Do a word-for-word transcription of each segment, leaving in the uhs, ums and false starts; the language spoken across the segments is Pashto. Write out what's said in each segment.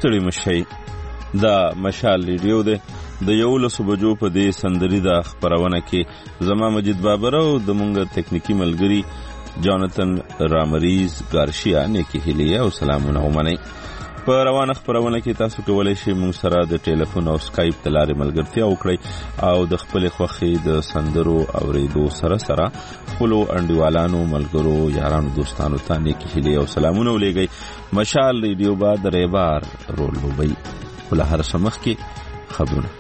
ستړي مشئ. دا مشال ریډیو دی. د یولسو بجو په دې سندري د خپرونه کې زما مجید بابر او د مونږ تکنیکی ملګری جانتن رامریز گارشیا نیکی هیلی او سلامونه ومنئ. په روانه خپرونه کې تاسو کولی شئ مونږ سره د ټلیفون او سکایپ د لارې ملګرتیا وکړئ او د خپلې خوښې د سندرو اورېدو سره سره خپلو انډیوالانو ملګرو یارانو دوستانو ته نیکی هیلې او سلامونه ولیږئ. مشال ریډیو به د ریبار رول لوبوي. خو له هر څه مخکې خبرونه.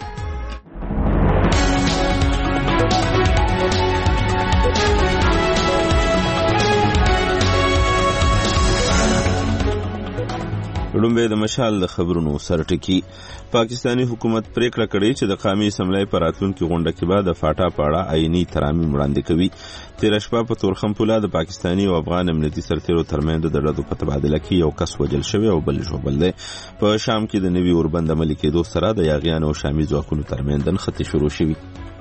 لومبه د مشال د خبرونو سرټکی. پاکستانی حکومت پریکړه کړې چې د قومي اسمبلی په راتلونکي غونډه کې به د فاټا په اړه آئینی ترامیم وړاندې کوي. تېره شپه په تورخم پوله د پاکستانی او افغان امنیتي سرتیرو ترمنځ د ډزو په تبادله کې یو کس وژل شوی او بل ژوبل دی. په شام کې د نوي اوربند عملي کېدو سره د یاغیانو او شامي ځواکونو ترمنځ نښتې شروع شوي.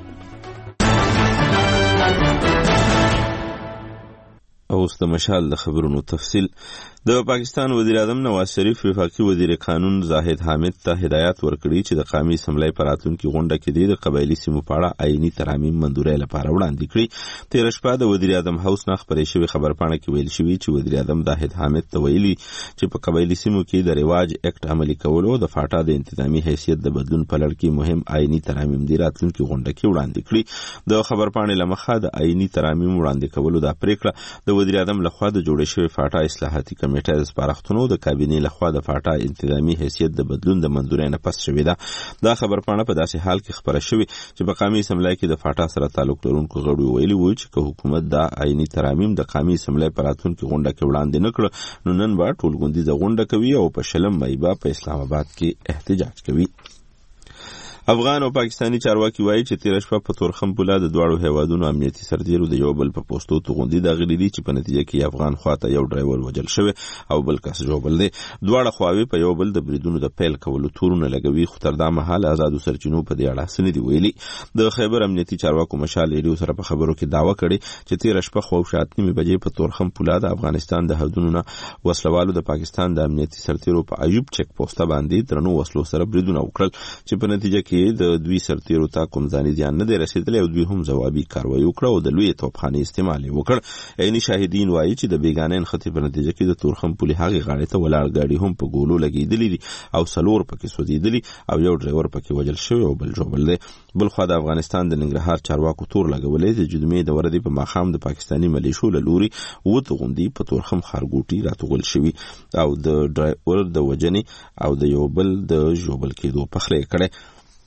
اوس د مشال د خبرونو تفصیل. د پاکستان وزیر اعظم نواز شریف وفاقي وزیر قانون زاهد حامد ته هدایت ورکړي چې د قومي اسمبلی په راتلونکي غونډه کې د قبایلي سیمو په اړه آئینی ترامیم منظورۍ لپاره وړاندې کړي. تېره شپه د وزیر اعظم هاوس نه خپرې شوې خبرپاڼه کې ویل شوي چې وزیر اعظم زاهد حامد ته ویلي چې په قبایلي سیمو کې د رواج اکټ عملي کولو د فاټا د انتظامی حیثیت د بدلون په لړ کې مهم آئینی ترامیم د راتلونکي غونډه کې وړاندې کړي. د خبرپاڼې له مخه د آئینی ترامیم وړاندې کولو د پریکړه د وزیر اعظم لخوا د جوړې شوې فاټا اصلاحاتي کمیټې د سپارښتنو د کابینې لخوا د فاټا انتظامی حیثیت د بدلون د منظورۍ نه پس شوې ده. دا خبرپاڼه په داسې حال کې خپره شوې چې په قومي اسمبلی کې د فاټا سره تعلق لرونکو غړو ویلي وو چې که حکومت دا آئینی ترامیم د قومي اسمبلی په راتلونکي غونډه کې وړاندې نه کړه نو نن به ټولغونډیزه غونډه کوي او په شلم مۍ به په اسلام آباد کې احتجاج کوي. افغان او پاکستانی چارواکي وایي چې تېره شپه په تورخم پوله د دواړو هیوادونو امنیتي سرتیرو د یو بل په پوستو توغندي داغلي دي چې په نتیجه کې افغان خواته یو ډرایور وژل شوی او بل کس ژوبل دی. دواړه خواوې په یو بل د بریدونو د پیل کولو تورونه لګوي خو تر دا مهاله آزادو سرچینو په دې اړه څه نه دي ویلي. د خیبر امنیتي چارواکو مشال ریډیو سره په خبرو کې دعوه کړې چې تېره شپه خواوشا اته نیمې بجې په تورخم پوله د افغانستان د حدودونو نه وسلوالو د پاکستان د امنیتي سرتیرو په ایوب چک پوسټه باندې درنو وسلو سره بریدونه وکړل چې په نتیجه کې د دوی سرتیرو ته کوم ځاني زیان نه دی رسېدلی او دوی هم ځوابي کاروایي وکړه او د لویې توپخانې استعمال یې وکړ. عیني شاهدین وایي چې د بېګانه نښتې په نتیجه کې د تورخم پولې هغې غاړې ته ولاړ ګاډي هم په ګولو لګېدلي دي او څلور پکې سوځېدلي او یو ډرایور پکې وژل شوی او بل ژوبل دی. بلخوا د افغانستان د ننګرهار چارواکو تور لګولی چې جمعې د ورځې په ماښام د پاکستاني ملیشو له لوري اووه توغندي په تورخم ښارګوټي راتوغل شوي او د ډرایور د وژنې او د یو بل د ژوبل کېدو پخلی کړی.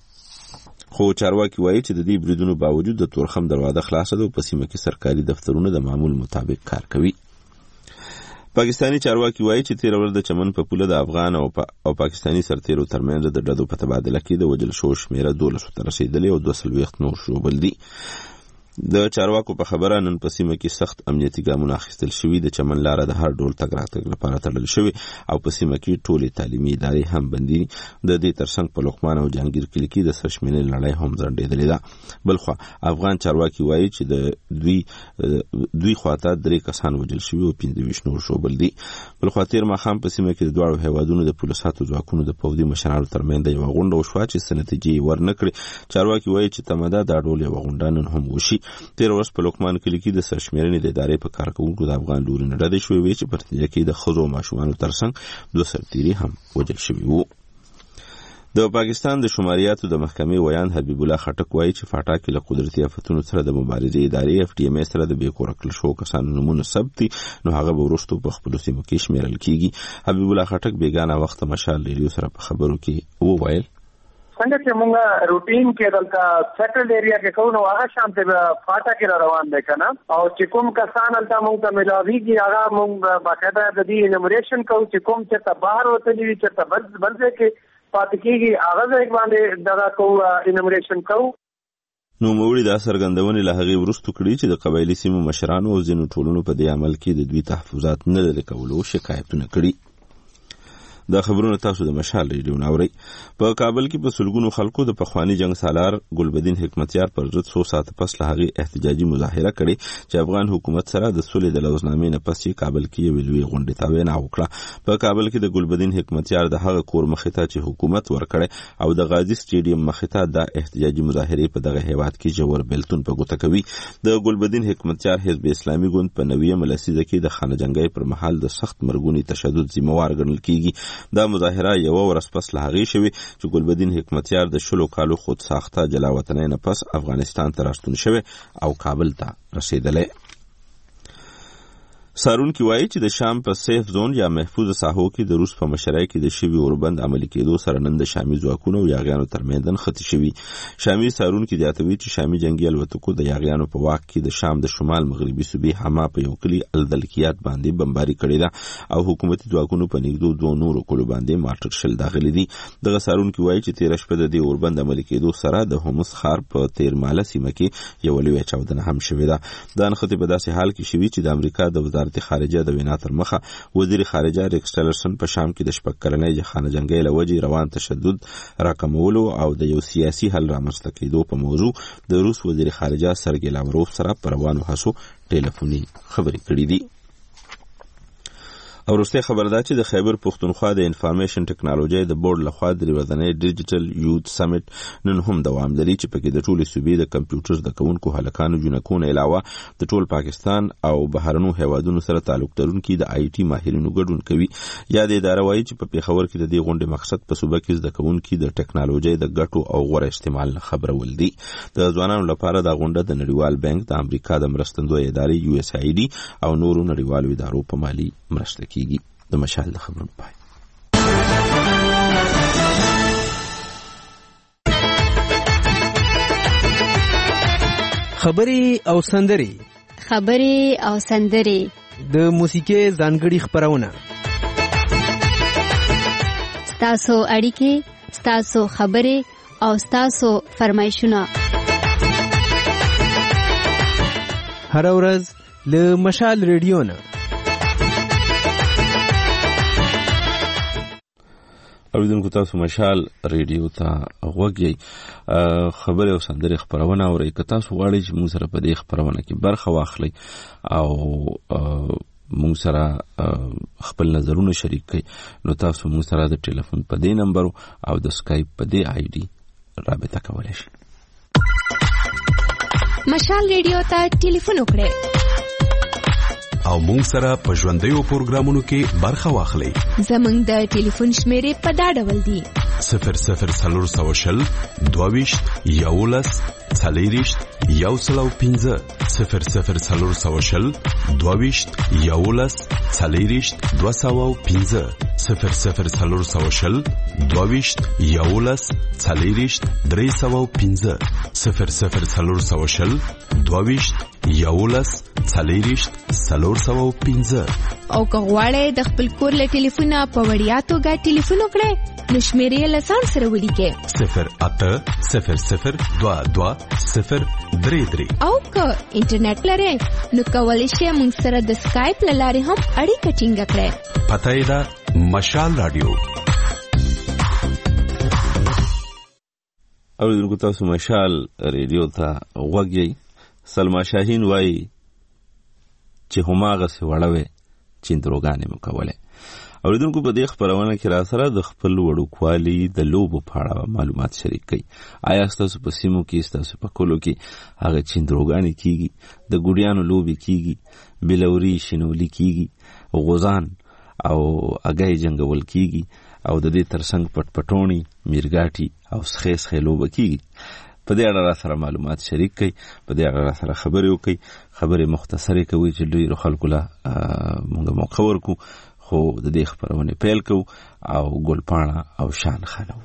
خو چارواکي وایي چې د دې بریدونو باوجود د تورخم دروازه خلاصه ده او په سیمه کې سرکاري دفترونه د معمول مطابق کار کوي. پاکستانی چارواکي وایي چې تېره ورځ د چمن په پوله د افغان او, پا او پاکستانی سرتیرو ترمنځ د ډزو په تبادله کې د وژل شوو شمېره دولسو ته رسېدلې او دوه څلوېښت نور ژوبل دي. د چارواکو په خبره نن په سیمه کې سخت امنیتي ګامونه اخیستل شوي. د چمن لاره د هر ډول تګ راتګ لپاره تړل شوې او په سیمه کې ټولې تعلیمي ادارې هم بندي دي. د دې ترڅنګ په لقمان او جهانګیر کلي کې د سرشمېرنې لړۍ هم ځنډېدلې ده. بلخوا افغان چارواکي وایي چې د دوی دوی خواته درې کسان وژل شوي او پنځه ویشت نور ژوبل دي. بلخوا تېر ماښام په سیمه کې د دواړو هیوادونو د پولیسو ځواکونو د پوځي مشرانو ترمنځ یوه غونډه وشوه چې څه نتیجې یې ورنه کړې. چارواکي وایي چې تمه ده دا ډول یوه غونډه نن هم وشي. تېره ورځ په لقمان کلي کې د سرشمېرنې د ادارې په کارکوونکو د افغان لوري نه ډزې شوې وې چې په نتیجه کې د ښځو او ماشومانو ترڅنګ دوه سرتیري هم وژل شوي وو. د پاکستان د شماریاتو د محکمې ویان حبیب الله خټک وایي چې فاټا کې له قدرتي آفتونو سره د مبارزې ادارې اف ټي ام سره د بې کوره کړل شوو کسانو نومونه ثبت دي نو هغه به وروستو په خپلو سیمو کې شمېرل کېږي. حبیب الله خټک بېګانه وخت مشال ریډیو سره په خبرو کې وویل څنګه چې موږ روټین کې دلته سیټلډ ایریا کې کوو نو هغه شان ته فاټا کې را روان دی کنه او چې کوم کسان دلته موږ ته ملاویږي هغه موږ باقاعده د دې انومریشن کوو چې کوم چې ته بهر وتلي وي چې ته بل بل ځای کې پاتې کېږي هغه ځای باندې دغه کوو انومریشن کوو. نوموړي دا څرګندونې له هغې وروستو کړي چې د قبایلي سیمو مشرانو او ځینو ټولنو په دې عمل کې د دوی تحفظات نه لرې کولو شکایتونه کړي. دا خبرونه تاسو د مشال ریډیو ناوري. په کابل کې په سلګونو خلکو د پخوانی جنگ سالار ګلبدین حکمتیار پر ضد څو ساعت پس له هغه احتجاجي مظاهره کړې چې افغان حکومت سره د سولې د لوزنامې نه پس کابل کې یو لوی غونډه تا وینا وکړه. په کابل کې د ګلبدین حکمتیار د هغه کور مخې ته چې حکومت ورکړي او د غازی سټیډیم مخې ته د احتجاجي مظاهره په دغه هیواد کې جوړ بیلتون په ګوته کوي. د ګلبدین حکمتیار حزب اسلامي ګوند په نوې ملسیزه کې د خانه جنگي پر مهال د سخت مرګونی تشدد ذمہوار ګڼل کیږي. دا مظاهره یو ورځ پس له هغې شوې چې ګلبدین حکمتیار د شلو کالو خود ساخته جلا وطنۍ نه پس افغانستان ته راستون شوی او کابل ته رسیدلی. سارونکي وایي چې د شام په سیف زون یا محفوظ ساحو کې د روس په مشرۍ کې د شوي اوربند عملي کېدو سره نن د شامي ځواکونو او یاغیانو ترمنځ نښتې شوي. شامي سارونکي زیاتوي چې شامي جنګي الوتکو د یاغیانو په واک کې د شام د شمال مغربي صوبې حما په یو کلي الدلکیات باندې بمباري کړې ده او حکومتي ځواکونو په نږدې دوه نورو کلو باندې مارټر شل داخلي دي. دغه سارونکي وایي چې تېره شپه د دې اوربند عملي کېدو سره د هومس ښار په تیرماله سیمه کې یوه لویه چاودنه هم شوې ده. دا نښتې په داسې حال کې شوي چې د امریکا د وزارت خارجه د وینا تر مخه وزیر خارجه ریکس ټیلرسن په شام کې د شپږ کلنۍ خانه جنګۍ له وجې روان تشدد راکمولو او د یو سیاسي حل رامنځته کېدو په موضوع د روس وزیر خارجه سرګی لاوروف سره په روانو هڅو ټیلیفوني خبرې کړې دي. او وروستۍ خبر ده چې د خیبر پښتونخوا د انفارمیشن ټیکنالوژي د بورډ لخوا د ورځنۍ ډیجیټل یوت سمیټ نن هم دوام لري چې پکې د ټولې صوبې د کمپیوټر زده کوونکو هلکانو جنکو نه علاوه د ټول پاکستان او بهرنو هیوادونو سره تعلق لرونکي د آی ټي ماهرینو ګډون کوي. یا د اداره وایي چې په پیښور کې د دې غونډې مقصد په صوبه کې زده کوونکي د ټیکنالوژي د ګټو او غوره استعمال نه خبرول دي. د ځوانانو لپاره دا غونډه د نړیوال بانک د امریکا د مرستندوی ادارې یو اس آی ډي او نورو نړیوالو ادارو په مالی مرسته کیږي. د مشال د خبرونو پای. خبري او سندري خبري او سندري د موسیقي ځانګړي خبرونه ستاسو اړیکې ستاسو خبري او ستاسو فرمایشونه هر ورځ له مشال ریډیو نه. اوریدونکو تاسو مشال ریډیو ته غوږ یې خبرې او سندرې خپرونه اورئ. که تاسو غواړئ چې موږ سره په دې خپرونه کې برخه واخلئ او موږ سره خپل نظرونه شریک کړئ نو تاسو موږ سره د ټلیفون په دې نمبر او د سکایپ په دې آی ډي رابطه کولی شئ. مشال ریډیو ته ټلیفون وکړئ او مونږ سره په ژوندیو پروګرامونو کې برخه واخلئ. زمونږ د ټلیفون شمیرې په دا ډول دي: صفر صفر څلور سوه شل دوه ویشت یولس څلېرویشت یو سل او پنځه صفر صفر څلور سوه شل دوه ویشت یولس څلېرویشت دوه سوه او پنځه صفر صفر څلور سوه شل دوه ویشت یولس څلېرویشت درې سوه او پنځه صفر صفر څلور سوه شل دوه ویشت یولس څلېرویشت څلور سوه او پنځه. او که غواړئ د خپل کور له ټلیفونه په وړیا توګه ټلیفون وکړئ نو شمیرې له ځان سره ولیکئ: صفر اته صفر صفر دوه دوه صفر درې درې. او که انټرنیټ لرئ نو کولی شئ موږ سره د سکایپ له لارې هم اړیکه ټینګه کړئ. پته یې ده مشال رادیو. اوریدونکو تاسو مشال ریډیو ته غوږ یئ. سلما شاهین وایي چې هماغسې وړه وې چې دروګانې مو کولې. اوریدونکو په دې خپرونه کې را سره د خپل وړوکوالي د لوبو په اړه معلومات شریک کړئ. آیا ستاسو په سیمو کې ستاسو په کلو کې هغه چیندروګانې کیږي، د ګوډیانو لوبې کیږي، بلوري شنولي کیږي، غوزان او اګای جنګول کیږي او د دې ترڅنګ پټ پټونی میرګاټي او سخې سخې لوبه کیږي؟ په دې اړه را سره معلومات شریک کړئ، په دې اړه را سره خبرې وکړئ. خبرې مختصرې کوي چې ډېرو خلکو له موږ موقع ورکو، خو د دې خپرونې پیل کوو او ګلپاڼه او شان خانو.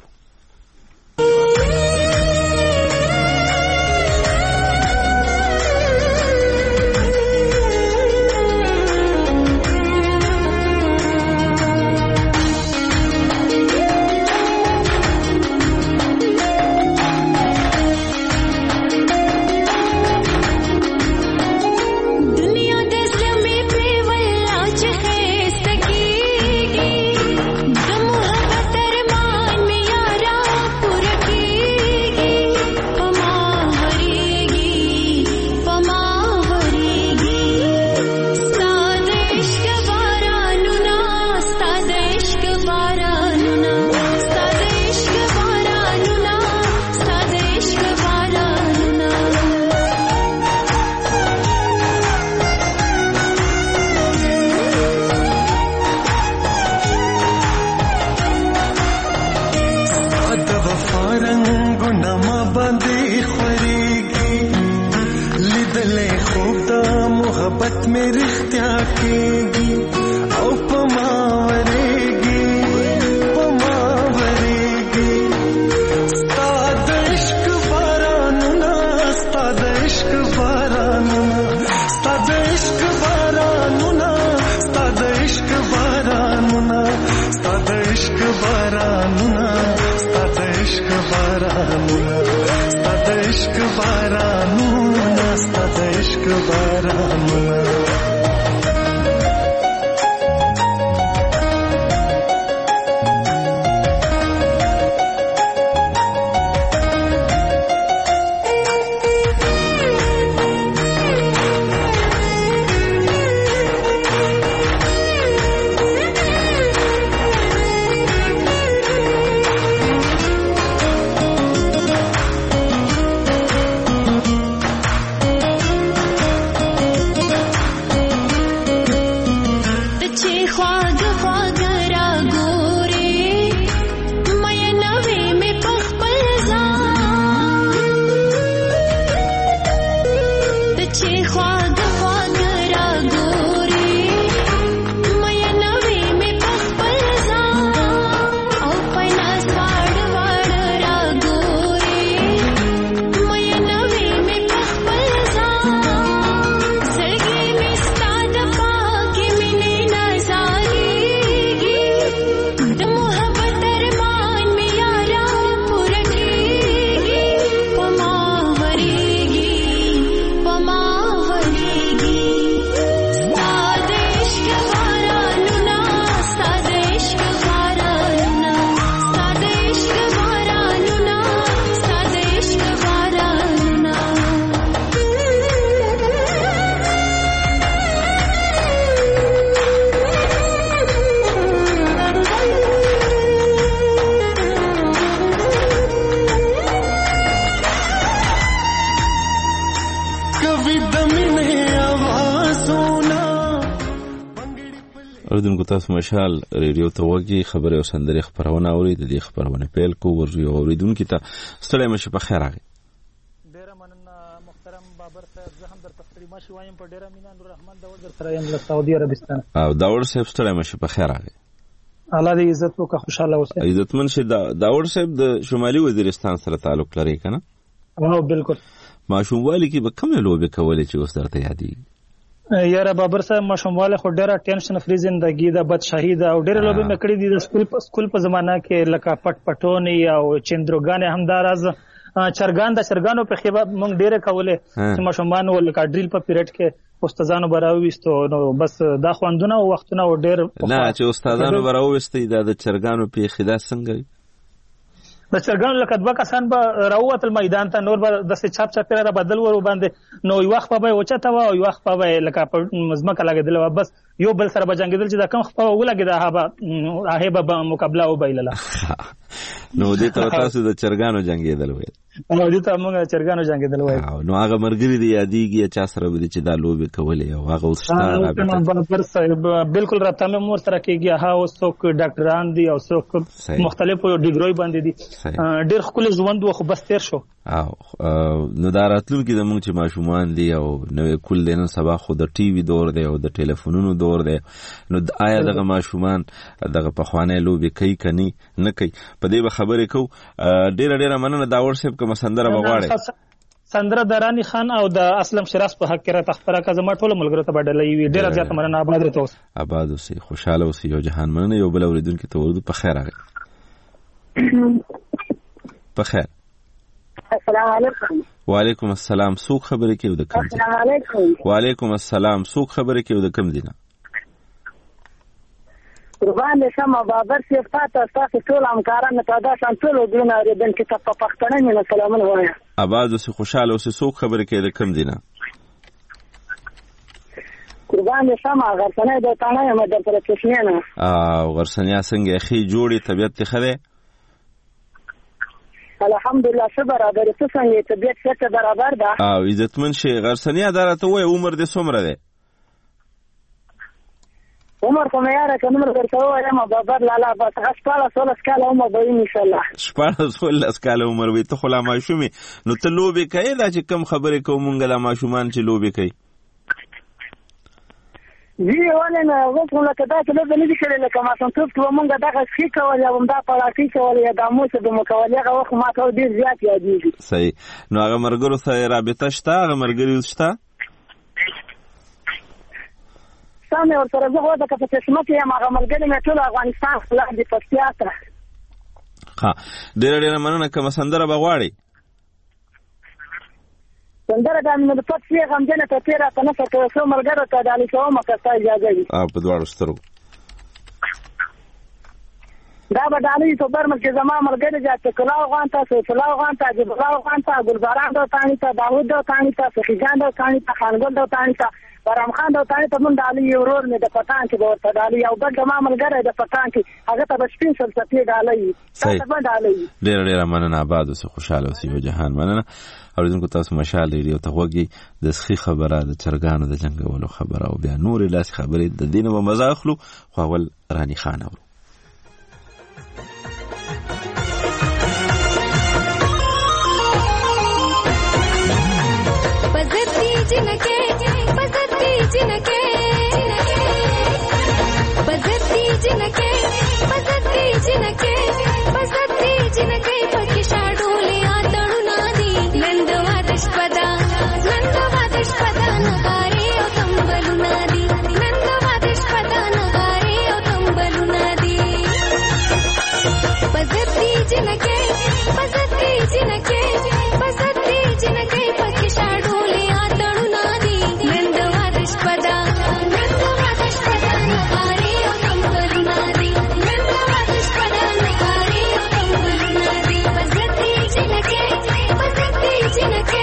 The باندې خوريږي لیدلې خوب د محبت مې رښتیا کېږي او په ما ورېږي په ما ورېږي ستا د عشق بارانونه ستا د عشق بارانونه ستا د عشق بارانونه ستا د عشق بارانونه ستا د عشق بارانونه ستا د عشق بارانونه ستا د عشق بارانونه ستا د عشق بارانونه اوریدونکو تاسو مشال ریډیو ته وګورئ خبري او سندري خبرونه اوري د دې خبرونه پیل کو ورځي اوریدونکو ته ستړي مشه په خیر راغی ډیر مننه محترم بابر صاحب زه هم درته ستړي مشه وایم په ډیر مینه نور رحمان داور در سره یم له سعودي عربستان او داور صاحب ستړي مشه په خیر راغی الله دې عزت وکړه خوشاله اوسه عزتمن شه داور صاحب د شمالي وزیرستان سره تعلق لري کنه او بالکل ماشوموالي کې به کوم لوبه کولې چې اوس درته یادي یاره بابر صاحب ماشومواله خو ډیره ټینشن فری زندگی ده بد شهید او ډیره لوبه مې کړې دي د سکول په سکول په زمانہ کې لکه پټ پټونی او چندروګان همداراز چرګان د چرګانو په خیبه مونږ ډیره کوله چې ماشومان ولکه ډریل په پیریډ کې استادانو براويستو نو بس دا خوندونه او وختونه ډیر نه چې استادانو براويستي دا د چرګانو په خیدا څنګه د چرګانو لکه دوه کسان به راووتل میدان ته نور به داسې چاپ چاپ را بدل ورو باندې نو یو وخت به وچته و او یو وخت به لکه په مزمکه لګېدل و بس یو بل سره به جنګېدل چې دا کوم خپل ولګېده هغه هغه به مقابله وبایلله نو دې ته تاسو د چرګانو جنګېدل وایي نو دې ته موږ چرګانو جنګېدل وایي نو هغه مرګري دی یادېږي چا سره به چې دا لوبې کولې او هغه اوس شته بالکل رابطه مې مور سره کېږي هغه څوک ډاکټران دي او څوک مختلفو ډیګروي باندې دي ډېر ښکلی ژوند و خو بس تېر شو او نو دا راتلونکي زموږ چې ماشومان دي او نوې کول دی نن سبا خو د ټي وي دور دی او د ټلیفونونو دور دی نو آیا دغه ماشومان دغه پخوانۍ لوبې کوي که نه کوي په دې به خبرې کوو ډېره ډېره مننه داور صاحب کومه سندره به غواړئ سندره د رانی خان او د اسلم شراز په حق کې راته خبره که زما ټولو ملګرو ته به ډالۍ وي ډېره زیاته مننه آباد راته اوسئ آباد اوسئ خوشحاله اوسئ یو جهان مننه یو بل اورېدونکي ته ورودو په خیر راغی په خیر السلام علیکم وعلیکم السلام څوک خبرې کوي د کوم السلام علیکم وعلیکم السلام څوک خبرې کوي د کوم دینه قربان شمه بابر صاحب تاسو تاسو ټول همکارانو ته دا شان ټول دونه اوریدونکو ته په پښتنه مینه سلامونه وایم آباد اوسئ خوشحاله اوسئ څوک خبرې کوي د کوم دینه قربان شمه غرسنه د تانه یم د پر چشمینه او غرسنیا څنګه اخی جوړي طبيعت ته خره الحمدلله څه برابر څه څنګه طبيعت څه برابر ده او عزتمن شي غرسنیا درته وای عمر دې څومره ده عمر خو مې یاره که نومره درته ووایم بابر لالا بس هغه شپاړس اوولس کاله عمر به وي انشاءالله. شپاړس اوولس کاله عمر وي. ته خو لا ماشوم یې، نو ته لوبې کوې؟ دا چې کم خبرې کوو مونږ دا ماشومان چې لوبې کوي جی ولې نه اوس خو لکه داسې لوبې نه دي کړې لکه ماشومتوب کې به مونږ دغه سکي کول یا همدا پړاکۍ کول یا دا موسه به مو کول هغه وخت ما ته ډېر زیات یادېږي. صحیح. نو هغه ملګرو سره رابطه شته؟ هغه ملګري شته؟ ستا مې ورسره زه خو لکه په چشمه کې یم، هغه ملګري مې ټول افغانستان لاندې پکتیا ته. ښه ډېره ډېره مننه. کومه سندره به غواړې؟ سندره د امین الفتح شي غمجنه ټپې راته نثر کوي څو ملګرو ته ډالۍ کومه که ستا اجازه وي. په دواړو سترګو. دا به ډالۍ په برمل کې زما ملګري دي عتیق الله افغان ته، سیف الله افغان ته، عجیب الله افغان ته، ګلباران دوتاني ته، داود دوتاني ته، سخیجان دوتاني ته، خانګل دوتاني ته، برام خان دوتاني ته. مونږ ډالۍ یو ورور مې د پټان کې به ورته ډالۍ، او بل زما ملګری د پټان کې هغه ته به سپین سلسفې ډالۍ وي. تا ته به ډالۍ وي. ډېره ډېره مننه. آباد اوسې، خوشحاله اوسې یو جهان. مننه. اوریدونکو تاسو مشال ریډیو ته غوږی د سخی خبره، د چرګانو د جنګولو خبره او بیا نورې لاس خبرې د دینه به مزه اخلو. خو اول رانی خان اورو. بزرتی جنکے بزرتی جنکے بزرتی جنکے بزرتی جنکے بزرتی جنکے پکی شاډولې آتړو نادي نندوا دشپدا نندوا دشپدا نغاري او تمبلو نادي نندوا دشپدا نغاري او تمبلو نادي بزرتی جنکے بزرتی جنکے بزرتی جنکے پکی شاډولې آتړو نادي نندوا دشپدا نندوا دشپدا نغاري او تمبلو نادي نندوا دشپدا نغاري او تمبلو نادي بزرتی جنکے بزرتی جنکے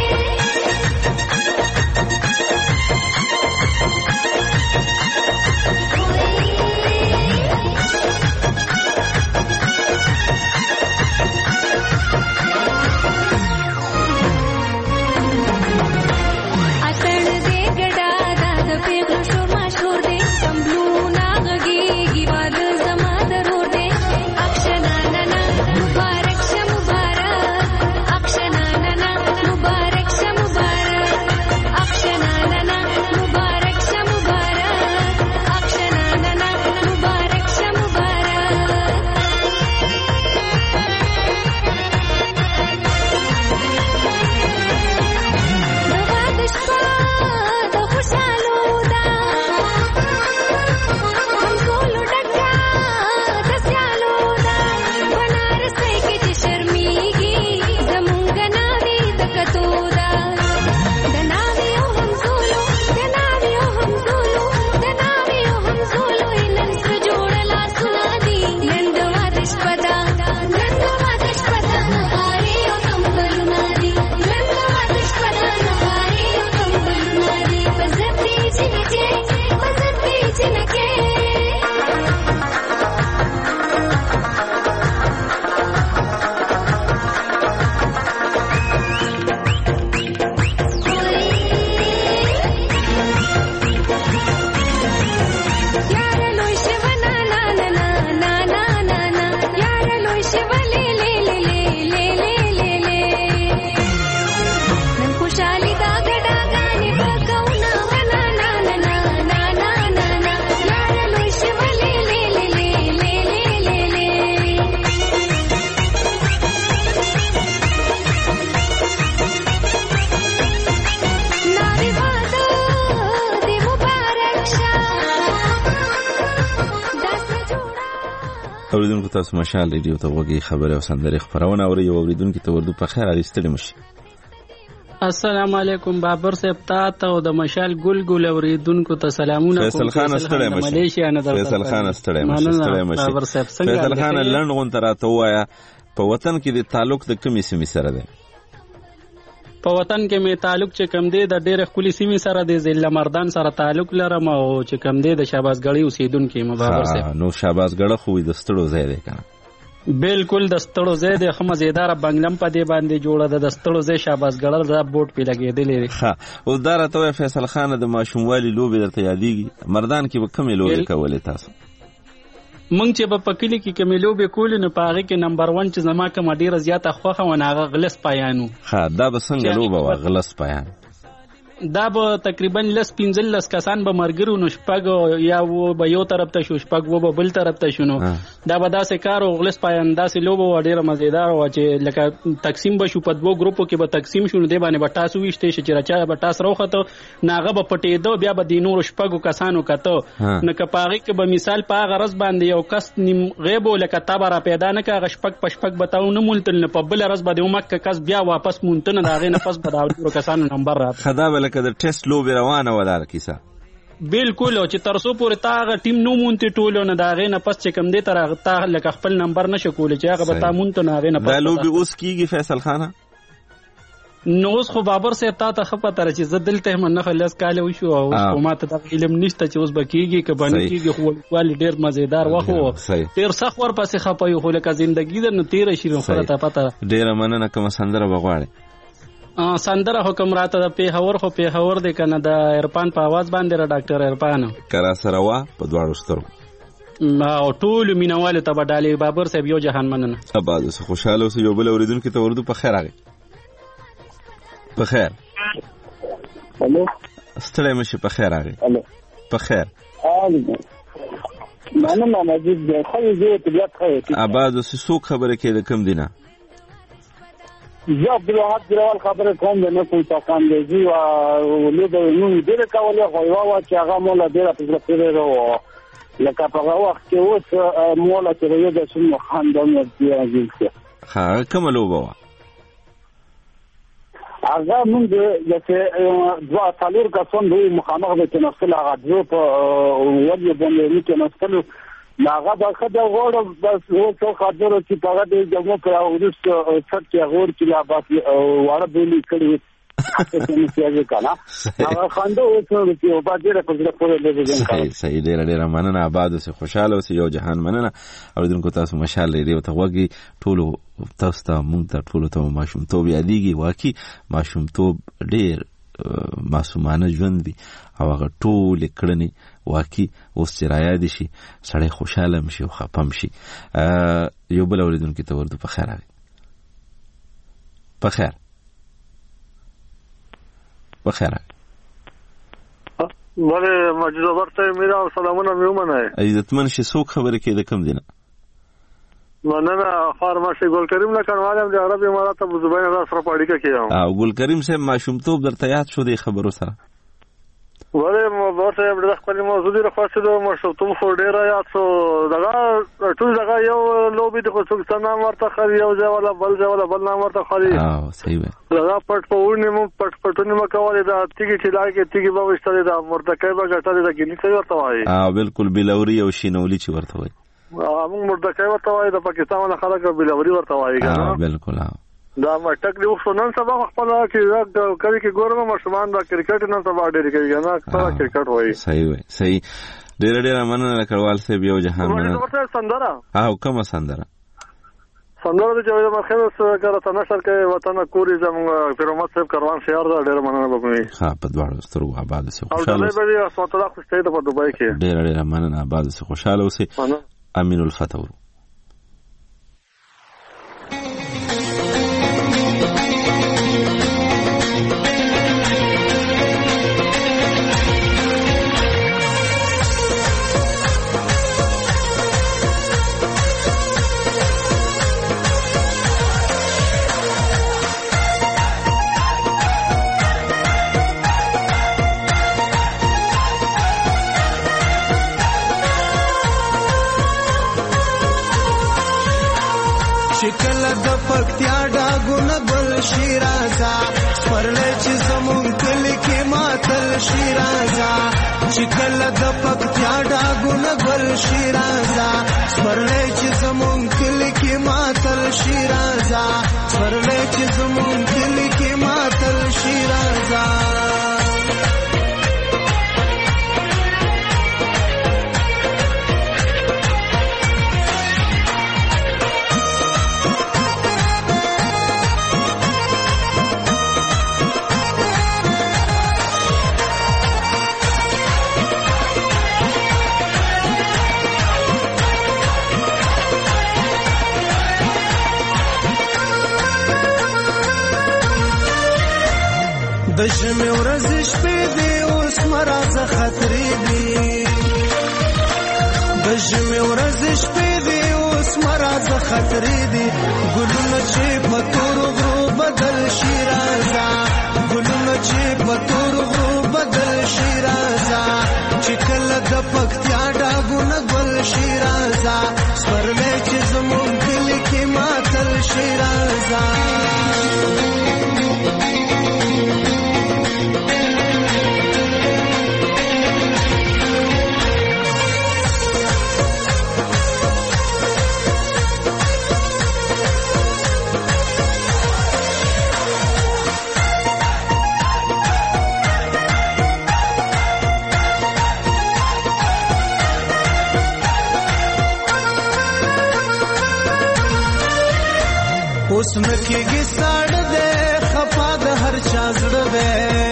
اوریدونکو تاسو مشال ریډیو ته وګورئ خبره او سندره خبرونه اوري. یو اوریدونکو ته وردو په خیر اړیستل مشي. السلام علیکم بابر صاحب ته او د مشال ګل ګل اوریدونکو ته سلامونه کوم. فیصل خان ستړی مشي. ملیشیا نه درته فیصل خان ستړی مشي ستړی مشي. بابر صاحب څنګه فیصل خان لند غون تراته وایا په وطن کې د تعلق د کمی سیمې سره ده؟ په وطن کې مې تعلق چې کم دی د ډېر خولي سیمې سره د ضلع مردان سره تعلق لرم او چې کم دی د شاباس غړي اوسیدونکو مې بابر صاحب. نو شاباس غړه خو د ستړو ځای دی کنه. بالکل د ستړو ځای د ښه مزیداره بنګلم په دې باندې جوړه ده. د ستړو ځای شاباس ګړل دا بورډ پې لګېدلی دی. ښه اوس دا راته وایه فیصل خانه د ماشوموالي لوبې درته یادېږي؟ مردان کې به کومې لوبې کولې تاسو؟ مونږ چې به په کلي کې کومې لوبې کولې نو په هغې کې نمبر ون چې زما کومه ډېره زیاته خوښه وه نو هغه غلس پایان و. ښه دا به څنګه لوبه وه غلس پایان؟ دا به تقریبا لس پنځلس کسان به ملګري نو شپږ یا و به یو طرف ته شو شپږ و به بل طرف ته شو. نو دا به داسې کار و غلس پایان داسې لوبه وه ډېره مزېداره وه چې لکه تقسیم به شو په دوو ګروپو کې به تقسیم شو نو دې باندې به ټاس وویشتی شي چې را چا به ټاس راوخته نو هغه به پټېده بیا به د نورو شپږو کسانو کته نو که په هغې کې به مثال په هغه ورځ باندې یو کس نیم غیب و لکه تا به را پیدا نه که هغه شپږ په شپږ به تا ونه مولتل نو په بله ورځ به د یو مکه کس بیا واپس مونته نه د هغې نه پس به د نورو کسانو نمبر راته. ښه دا به لکه د ټیسټ لوبې روانه وه دا کیسه؟ بالکل. او چې تر څو پورې تا هغه ټیم نو مونتې ټولو نه د هغې نه پس چې کوم دی تر هغه تا لکه خپل نمبر نشو کولی چې هغه به تا مونته نه هغې نه پس. دا لوبې اوس کېږي فیصل خانه؟ نو اوس خو بابر صاحب تا ته ښه پته ده چې زه دلته یم نښه لس کاله وشو او اوس خو ما ته دغه علم نشته چې اوس به کېږي که به نه کېږي. خو ولیکوالي ډېر مزېدار وخت و ډېر سخت ورپسې خفه یو خو لکه زندګي ده نو تېره شي نو خو راته پته ده. ډېره مننه. کومه سندره به غواړې؟ سندره حکم راته د پیښور خو پیښور دی که نه د عرفان په اواز باندې را ډاکټر عرفان که راسره وه په دواړو سترګو او ټولو مینوالو ته به ډالۍ بابر صاحب یو جهان مننه. اباد اوسه خوشحاله اوسه. یو بل اورېدونکي ته وردو په خیر راغی. په خیر. الو ستړی مه شي. په خیر راغی. الو په خیر. مننه مجید دی. ښه زه طبیعت ښه اباد اوسه. څوک خبرې کوي د کوم دی نه؟ زه عبدالوهاب ګروال خبرې کوم د نه کوم تاکاندېزي او لوبه نوم ډېرې کولې خو یوه وه چې هغه موله ډېره په زړه پورې وه لکه په هغه وخت کې اوس موله چې رویده شي نو خندم یې شي. ښه هغه کومه لوبه وه؟ هغه مونږ داسې دوه څلور کسان دوی مخامخ به کېناستل هغه دوه په ولې باندې کېناستلو نو هغه به ښه د غواړم بس اوس څو خبرو چې په هغه د جګړو پر وروسته څټ کې هغه ورکړي لا بس واړه بولي کړي صحیح. ډېره ډېره مننه. آباد اوسئ. خوشحاله اوسئ. یو جهان مننه. اورېدونکو تاسو مشال لري ورته غوږ ټولو تاسو ته مونږ ته ټولو ته ماشومتوب یادېږي. واقعي ماشومتوب ډېر معصومانه ژوند وي او هغه ټولې کړنې واقعي اوس چې رایادې شي سړی خوشحاله هم شي او خفه هم شي. یو بل اورېدونکي ته وردو په خیر راغی. په خیر. په خیر راغی. بله مجید بابر صاحب میرا سلامونه مې ومنئ. عزتمن شي. څوک خبرې کوي د کوم دی نه؟ مننه. خارماشي ګل کریم لکنوال یم د عرب امارات ابو زبیر را سره په اړیکه کې یم. او ګل کریم صاحب ماشومتوب درته یاد شو دې خبرو سره؟ ولې بابر صاحب د خپل موضوع دی خاصه د ماشومتوب خو ډېره یاد شو. دغه ټول دغه یو لوبي د خصوص نام ورته خري یو ځای ولا بل ځای ولا بل نام ورته خري. او صحیح وي. دغه پټ پهونه مو پټ پټونه مکواله دا تیګي چې لای کې تیګي به وشتل دا مرتکای به ګټل دا ګنی څه ورته وایي. اه بالکل بلوري او شینولي چې ورته وایي. موږ مرتکای ورته وایي د پاکستان نه خلک بلوري ورته وایي. اه بالکل. اه دا ما ټک دی خو نن سبا خپل کې دا کوي کې ګورم مشمان دا کرکټ نن سبا ډېر کوي نه اکثر کرکټ وایي. صحیح وي. صحیح. ډېر ډېر مننه کړوال صاحب. یو جهان مننه. ورته سندره اه کومه سندره؟ سندره د جوړه مخه سره کړه نشر کې وطن کوري زموږ پیرومت صاحب کاروان شهر دا ډېر مننه وکړي. ها په دواړو سترګو آباد اوسئ. خوشاله اوسئ. او دلته به سوتلا خوشته ده په دوبای کې. ډېر ډېر مننه. آباد اوسئ. خوشاله اوسئ. امین الفتح. پکتیا ډاګونه بل شیرازا پرله چې زمون کلی کې ماتل شیرازا چې کله د پکتیا ډاګونه بل شیرازا پرله چې زمون کلی کې ماتل شیرازا پرله چې زمون کلی کې ماتل شیرازا د ژمې ورځې شپې دي اوس مرازه خطرې دي د ژمې ورځې شپې دي اوس مرازه خطرې دي ګلونه چې په تورو غرو بدل شي راځه ګلونه چې په تورو غرو بدل شي راځه چې کله د پکتیا ډاګونه ګل شي راځه سپرلی چې زموږ کلي کې ماتل شي راځه اوس نکېږي ساړه دی خفا د هر چا زړه دی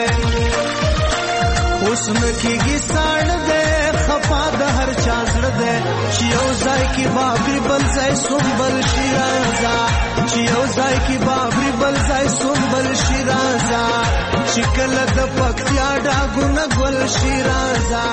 اوس نکېږي ساړه دی خفا د هر چا زړه دی چې یو ځای کې بابري بل ځای سنبل شي راځه چې یو ځای کې بابري بل ځای سنبل شي راځه چې کله د پکتیا ډاګونه ګل شي راځه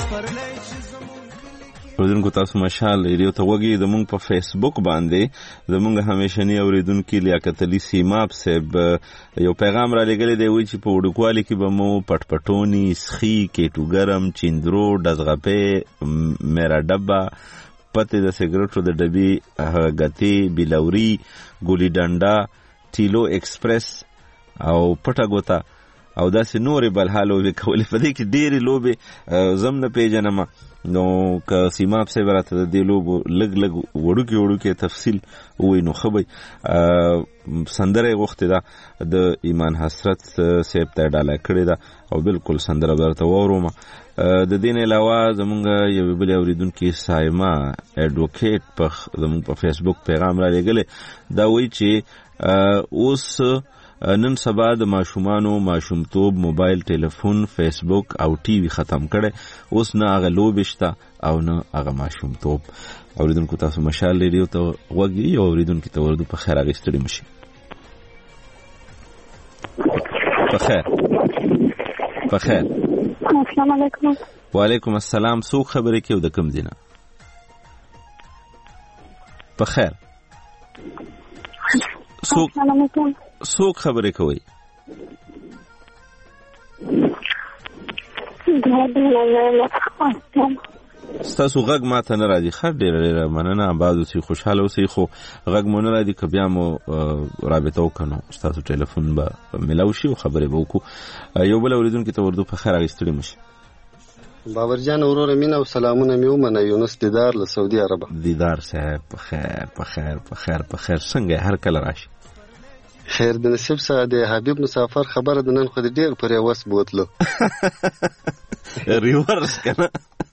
اوریدونکو تاسو مشال ریډیو ته وګورئ زموږ په فیسبوک باندې زموږ همیشنی اوریدونکو لیاقت علي سیماب صاحب یو پیغام را لګلې دی وی چې په وډکوالي کې به مو پټپټونی سخی کېټوګرم چیندرو دزغپې میرا ډبا پته د سیګریټو د ډبي غتی بلوري ګولي ډنډا ټیلو ایکسپریس او پټه ګوتا او داسې نورې بلحالو وکولې په دې کې ډېرې لوبې زم نه پیژنم نو که سیماب صاحب راته د دې لوبو لږ لږ وړوکې وړوکې تفصیل ووایي نو ښه به سندره یې غوښتې ده د ایمان حسرت صاحب ته یې ډاله کړې ده او بالکل سندره به درته واورم د دې نه علاوه زمونږ یوې بلې اورېدونکي سایما اډوکیټ په زمونږ په فیسبوک پیغام را لېږلی دا وایي چې اوس نن سبا د ماشومانو ماشومتوب موبایل ټلیفون فیسبوک او ټي وي ختم کړي اوس نه هغه لوبې شته او نه هغه ماشومتوب اوریدونکو تاسو مشال ریډیو ته وګورئ او اوریدونکو ته ورته په خیر اغوستړي مشي په خیر په خیر السلام علیکم وعلیکم السلام څوک خبرې کوي د کوم ځای نه په خیر څوک السلام علیکم څوک خبرې کوي ستاسو غږ ماته نه راځي ښه ډېره ډېره مننه آباد اوسئ خوشحاله اوسئ خو غږ مو نه راځي که بیا مو رابطه وکړو نو ستاسو ټلیفون به میلاو شي او خبرې به وکړو یو بل اورېدونکي ته ورځو په خیر اخیستړي مو شي بابرجان وروره مینه او سلامونه مې ومنه یونس دیدار له سعودي عربه دیدار صاحب په خیر په خیر په خیر په خیر څنګه هر کله راشي خیر د نصیب سره د حبیب مسافر خبره د نن خو د ډیر پر وس بوتلو ریورس کنه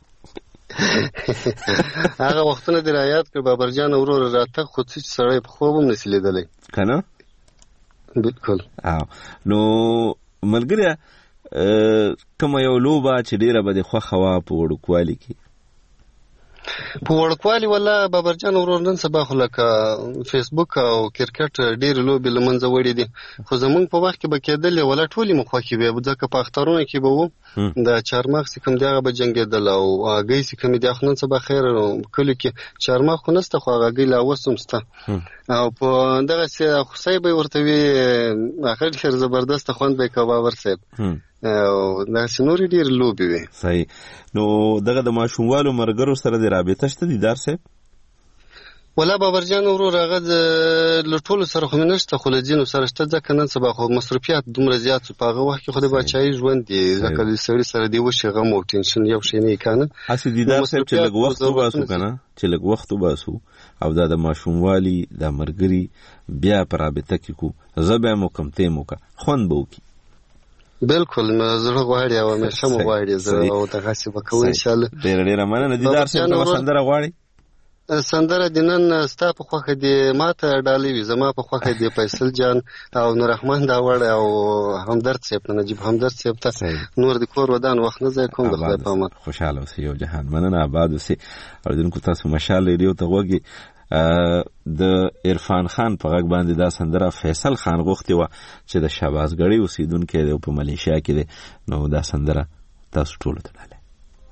هغه وختونه د رایات کړ بابرجان وروره راته خو څه سړی په خوب هم نسی لیدلی کنه بالکل نو ملګری کوم یو لوبه چې ډیره به د خوښه وه په وړوکوالي کې په وړوکوالي ولا بابرجان ورور نن سبا خو لکه فیسبوک او کرکټ ډېرې لوبې له منځه وړي دي خو زمونږ په وخت کې به کېدلې ولا ټولې مو خوښې وې ځکه په اخترونو کې به وو د چارمغز چې کوم دی هغه به جنګېدل او هګۍ چې کومې دی خو نن سبا خیر کلیو کې چارمغز خو نسته خو هغه هګۍ لا اوس هم شته او په دغسې خوسۍ به یې ورته وي هغه ډېر زبردسته خوند به یې کوه بابر صاحب او داسې نورې ډېرې لوبې وې صحیح نو دغه د ماشوموالو ملګرو سره د رابطه شته دیدار صاحب ولا بابرجان ورور هغه له ټولو سره خو مې نشته خو له ځینو سره شته ځکه نن سبا خو مصروفیات دومره زیات شو په هغه وخت کې خو د باچایي ژوند دی ځکه د سړي سره دی وشي غم او ټینشن یو شی نه که نه هسې دیدار صاحب چې لږ وخت وباسو که نه چې لږ وخت وباسو او دا د ماشوموالي دا ملګري بیا په رابطه کې کو زه به یې مو کم تی مو که خوند به وکړي بالکل زړه غواړي او همیشه مو غواړي زه او دغسې به کوو انشاءالله ډېره ډېره مننه دیدار صاحب کومه سندره غواړي سندره د نن ستا په خوښه دی ما ته ډالۍ وي زما په خوښه دی فیصل جان او نوررحمن داوړ او همدرد صاحب ته نجیب همدرد صاحب ته نور د کور ودان وخت نه ځای کوم د خدای په امان خوشحاله اوسئ یو جهان مننه آباد اوسئ اورېدونکو تاسو مشال ریډیو ته غوږ د عرفان خان په غږ باندې دا سندره فیصل خان غوښتې وه چې د شهبازګړۍ اوسیدونکی دی او په ملیشیا کې دی. نو دا سندره تاسو ټولو ته ډالۍ.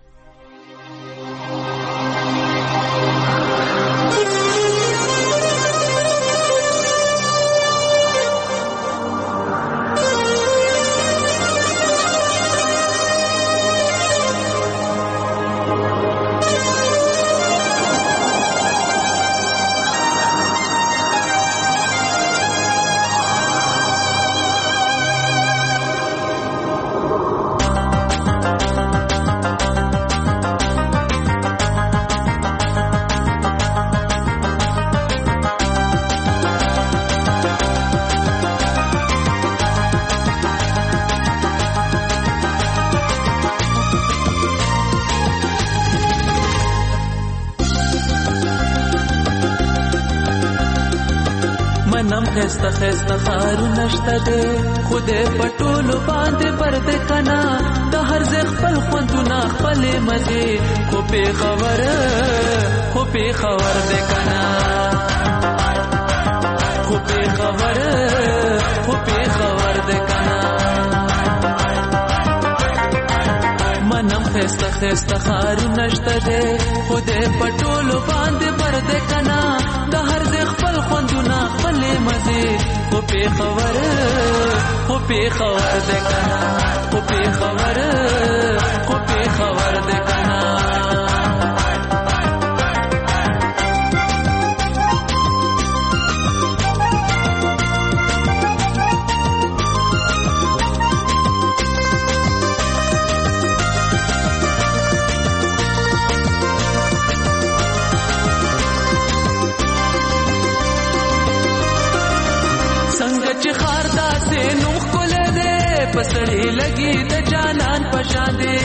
خسته خسته خارو نشته دے خوده پټولو باندې پرده کنا د هر ځای خپل خوندونه خپل مزه خو په خبر خو په خبر دے کنا خو په خبر خو په خبر دے کنا منم خسته خسته خارو نشته دے خوده پټولو باندې پرده کنا د هر ځای خپل خوندونه خپل مزه خو په خبر خو په خبر ده کنا خو په خبر خو په خبر ده کنا پسړې لګي د جانان پشاندې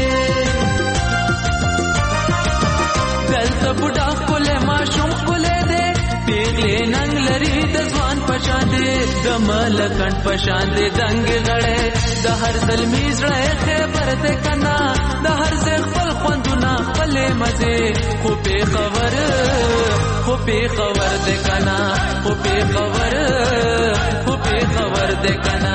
دلته بوډا کوله ما شوم کوله دې پیغلې ننګ لري د ځوان پشاندې د ملکن پشاندې دنګ غړې د هر ظلمي زړه خبر دې کنا د هر ځای خپل خوندونه خپل مزه خو په خبر خو په خبر دې کنا خو په خبر خو په خبر دې کنا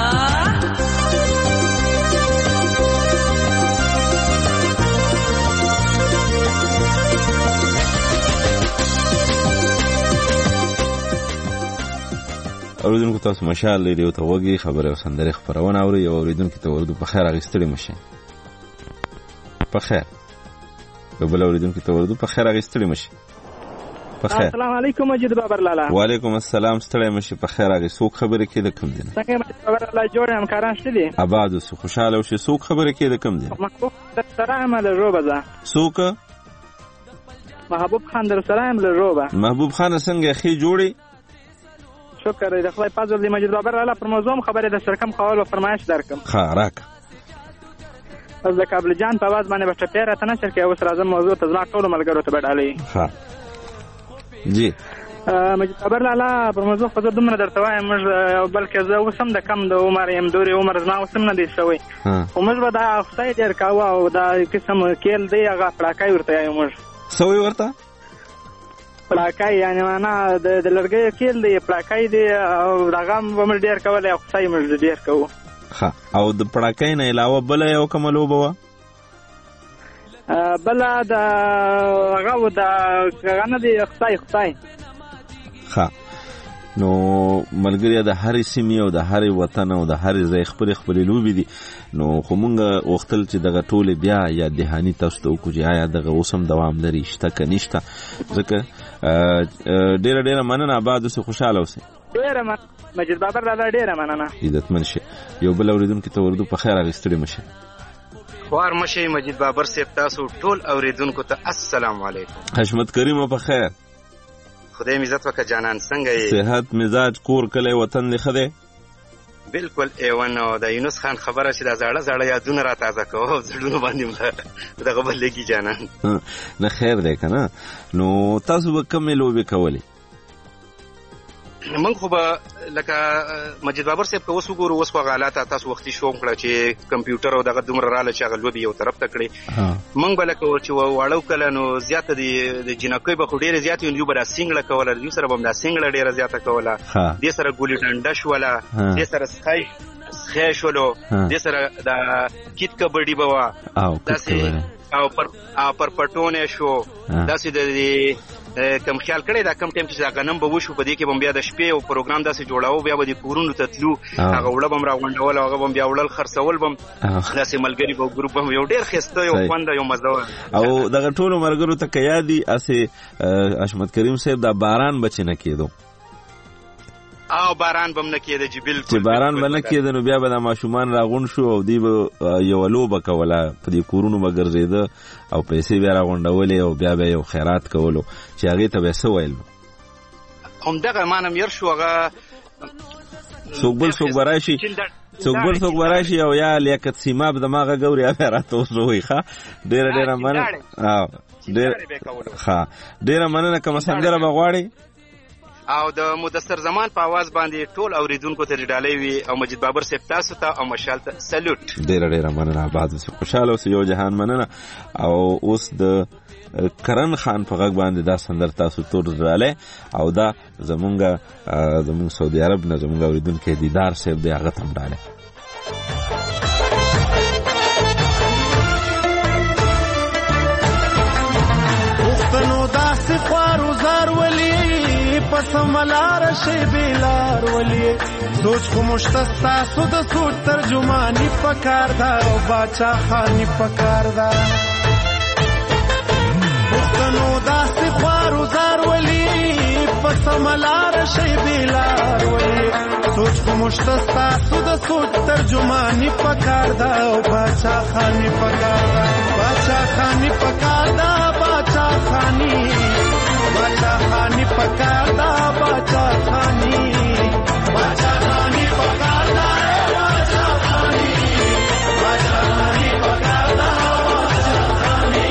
اوریدونکو تاسو مشال ریډیو ته وګورئ خبره او سندره خبرونه اوري او اوریدونکو ته ورته په خیر اغستړي مشه په خیر یو بل اوریدونکو ته ورته په خیر اغستړي مشه په خیر. السلام علیکم مجید بابر لالا. وعلیکم السلام ستړی مشه په خیر اغي څوک خبره کې د کم دین څنګه مجید بابر لالا جوړ هم کاران شدي آباد اوسه خوشاله اوسه څوک خبره کې د کم دین محبوب سلام له روبه ده څوک محبوب خان در سلام له روبه محبوب خان څنګه خې جوړي شکر د خدای فضل دی مجید بابر لالا پر موضوع خبره د سرکم خول او فرمایش درکم خاراک از د کابل جان په واز باندې بچ پیره تنه شر کې اوس راځم موضوع ته ځما ټول ملګرو ته بدالي ها جی مجید بابر لالا پر موضوع خو دومره درته وایم موږ بلکې زه وسم د کم د عمر یم دوري عمر زما وسم نه دی شوی او موږ به دا خدای ډیر کاوه او دا قسم کېل دی هغه پړاکای ورته یو موږ سوي ورته پړاکای یعنی معنا د لرګي کېل دی پړاکای دی او دغه موږ ډیر کولای او خدای موږ ډیر کوو ها او د پړاکای نه علاوه بل یو کوم لوبه بل دا هغه د غنه دی خدای خدای ها نو ملګری د هر سیمې او د هر وطن او د هر ځای خپل خپل لوبي دي نو خو مونږ وختل چې دغه ټوله بیا یا دهانی تاسو ته کوجه یا دغه اوسم دوام لري شته کنيشته ځکه ډېر ډېر مننه آباد اوسه خوشاله اوسه ډېر مننه مجید بابر لالا ډېر مننه عزتمن شه یو بل اوریدونکو ته ورته په خیر اغستړي مشه خوار مشه مجید بابر صاحب تاسو ټول اوریدونکو ته السلام علیکم حشمت کریم په خیر خدای عزت وکړه جانان څنګه یې صحت مزاج کور کله وطن لخه ده بالکل ایوان او د یونس خان خبره چې د زړه زړه یادونه را تازه کوو زړونو باندې دغه بل لګي جانان نه خیر ده کنه نو تاسو به کومې لوبې کولې موږ خو به لکه مجید بابر صاحب که اوس وګورو اوس خو هغه حالات تاسو وختي شوم کړه چې کمپیوټر او دغه دومره راله چې هغه لوبې یو طرف ته کړې موږ به لکه چې واړو کله نو زیاته د جنکۍ به خو ډېرې زیاتې یو به دا سینګړه کوله یو سره به هم دا سینګړه ډېره زیاته کوله دې سره ګولي ډنډه شوله دې سره سخی سخی شولو دې سره د کیت کبډي به وه داسې او پر پټونه شو داسې د کم خیال کړی دا کم ټایم چې دا غنم به وشو په دې کې به بیا د شپې او پروګرام داسې جوړاو بیا به د کورونو ته تلو هغه وړه به م راغونډول هغه به بیا وړل خرڅول به داسې ملګري به ګروپ به یو ډېر ښایسته یو خوند یو مزه او دغه ټولو ملګرو ته که یادي هسې حشمت کریم صاحب دا باران به چې نه کېدو او باران به هم نه کېده چې بالکل چې باران به نه کېده نو بیا به دا ماشومان راغونډ شو او دوی به یوه لوبه کوله په دې کورونو به ګرځېده او پیسې بیا راغونډولې او بیا به یو خیرات کولو چې هغې ته به یې څه ویل همدغه ما نه م ير شو هغه څوک بل څوک به راشي څوک بل څوک به راشي او یا لیاقت سیماب دماغه ګوري یا بیا راته اوس ووایي ښه ډېره ډېره مننه ښه ډېره مننه کومه سندره به غواړئ او د مدثر زمان په आवाज باندې ټول اوریدونکو ته ډالۍ وي او مجید بابر صاحب تاسو ته او مشال ته سلوټ ډېره ډېره مننه آباد اوسئ خوشحاله اوسئ یو جهان مننه او اوس د کرن خان په غږ باندې دا سندر تاسو تور ډالۍ او دا زمونږ زمونږ سعودي عرب نه زمونږ اوریدونکي دیدار صاحب دی هغه ته هم ډالۍ پښتنو داسې خوارو زار ولي پسملار شي بیلار ولي سوچ خو مشتستا سود سود ترجمانی پکار دا او باچا خانی پکار دا پښتنو داسې خوارو زار ولي پسملار شي بیلار ولي سوچ خو مشتستا سود سود ترجمانی پکار دا او باچا خانی پکار دا باچا خانی پکار دا باچا خانی باچا خانی پکار دا باچا خانی باچا خانی پکار دا باچا خانی باچا خانی پکار دا باچا خانی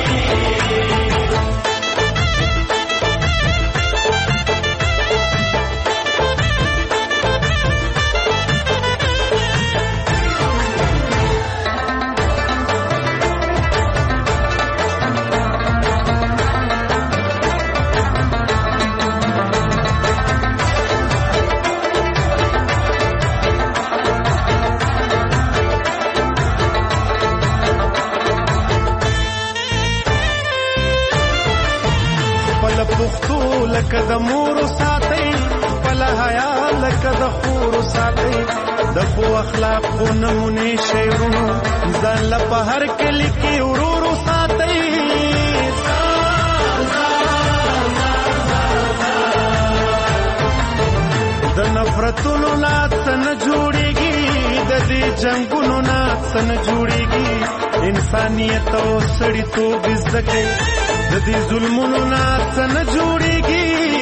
لکه د مور ساتي بل حیا لکه د خور ساتي د خو اخلاق خو نمونه شیرونو ځان له په هر کلی کې ورور ساتي د نفرتونو نات نه جوړيږي د دې جنگونو نات نه جوړيږي انسانيت او سړیتوب زکه د دې ظلمونو نات نه جوړيږي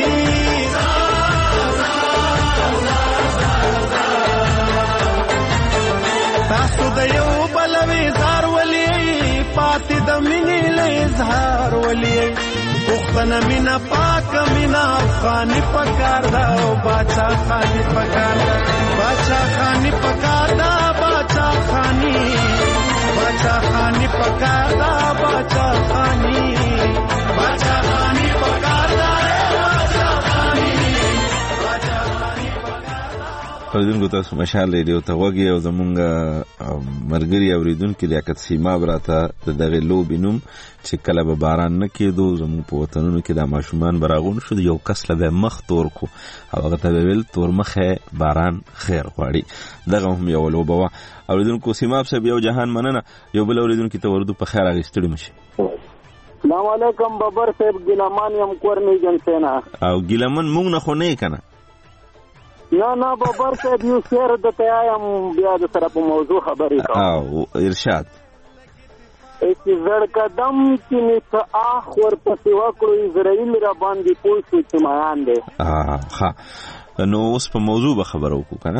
تاسو د یو بل وزار ولي پاتې د مینې له اظهار ولي پښتنه مینا پاک مینا افغاني پکار دا او باچا خاني پکار دا باچا خاني پکار دا باچا خاني باچا خاني پکار دا باچا خاني باچا خاني پکار دا باچا خاني باچا خاني پکار دا اوریدونکو تاسو مشال ریډیو ته وګورئ او زمونږ مرګري اوریدونکو لیاقت سیما براته د دغه لوبې نوم چې کله به باران نه کېدو زموږ په وطنونو کې دا ماشومان به راغونډ شو یو کس له به مخ تور کو او هغه ته به ویل تور مخه باران خیر غواړي دغه هم یو لوبه وه اوریدونکو سیماب صاحب یو جهان مننه یو بل اوریدونکو ته وردو په خیر اخیستړي مشي السلام علیکم بابر صاحب ګلمان یم کورنۍ جنسینا او ګلمن مونږ نه خو نه کنه نه نه بابر صاحب یو شعر د تیایم بیا د سره په موضوع خبرې کوم او ارشاد چې زړ قدم چې نڅ اخ ور پسې وکړو اسرائیل را باندې پوه شو چې میان دی ها نو اوس په موضوع به خبرو وکړو کنه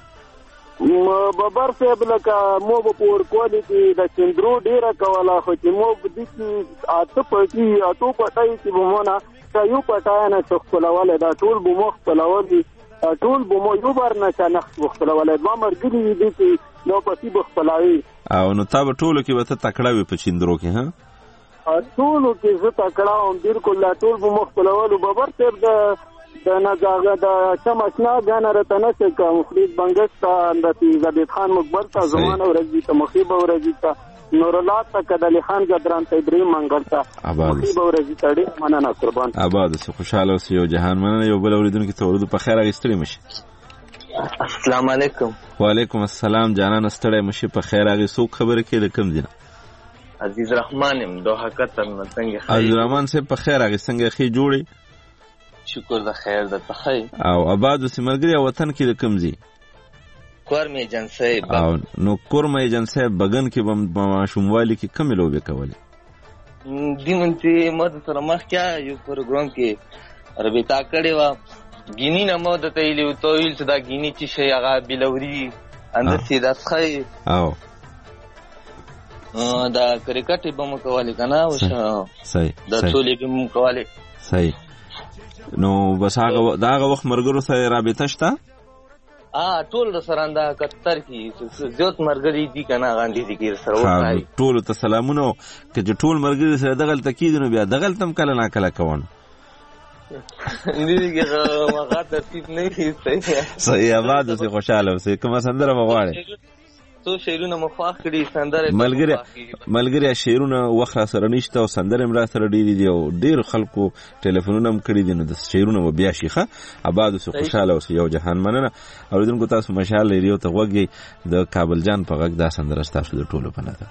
بابر صاحب لکه مو په پور کولی کې د چندرو ډیره کوله خو چې مو د دې اته پټي اته پټای چې بمونه یو پټای نه څخه خپلواله دا ټول بمخ خپلول ټول به مو یو بار نه چا نقص وخپلولی دوه ملګري وي دې کې نو پسې به خپلوي. او نو تا به ټولو کې به ته تکړه وې په چیندرو کې؟ ها ټولو کې زه تکړه وم بلکل لا ټول به مو خپلولو. بابر صاحب د د نزاغه د چم اشنا ګانه راته نه شي که مفرید بنګس ته انداسې زبید خان مقبل ته زمان ورځي ته مخیبه ورځي ته نورالله ته کدلی خان جدران ته ابراهیم منګل ته مخیبه ورځي ته ډېر مننه قربان. آباد اوسې، خوشحاله اوسې. یو جهان مننه. یو بل اورېدونکي ته اورېدو په خیر اخیستلی مشي. السلام علیکم. وعلیکم السلام جانان ستړی مشي په خیر اغې. څوک خبره کې د کوم ځای نه؟ عزیز رحمان یم دوحه قطر نه. څنګه خیر؟ عزیز رحمان صاحب په خیر اغې. څنګه ښې جوړې؟ شکر د خیر د تخی. او آباد اوسې ملګري. او وطن کې د کوم ځای؟ کورم ایجنسی. او نو کورم ایجنسی بګن کې به ماشوموالي کې کومې لوبې کولې؟ دې منځې ما د سره مخکې یو پروګرام کې رابطه کړې وه. ګیني نه ما درته ویلي و، تا ویل چې دا ګیني چې شی هغه بېلوري همداسې دا څښی او دا کرکټې به مو کولې که نه اوس دا څولې به مو کولې. صحیح. نو بس هغه د هغه وخت ملګرو سره رابطه شته؟ ټول د سره دا قطر کې زیات ملګري دي که نه هغه دي کې سره وکړئ. ټولو ته سلامونه. که چې ټول ملګري سره دغلته کېږي نو بیا دغلته هم کله ناکله کوم. صحیح. آباد اوسې، خوشحاله اوسې. کومه سندره به غواړې؟ څو شعرونه مو خوښ کړي سندرې ملګري؟ شعرونه وخت را سره نشته او سندرې هم را سره ډېرې دي او ډېرو خلکو ټلیفونونه هم کړي دي، نو د شعرونه به بیا شي. ښه آباد اوسې، خوشحاله اوسې. یو جهان مننه. اورېدونکو تاسو مشال ریډیو ته غوږ یې. د کابل جان په غږ دا سندره ستاسو د ټولو په نظر.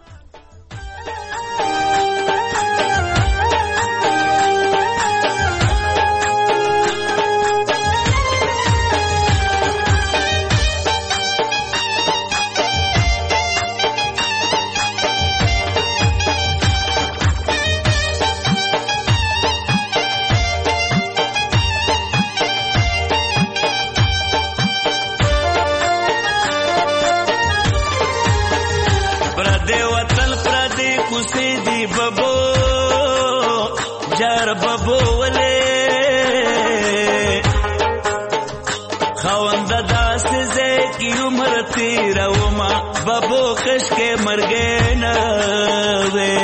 بابو کش کے مر گئے نہ وے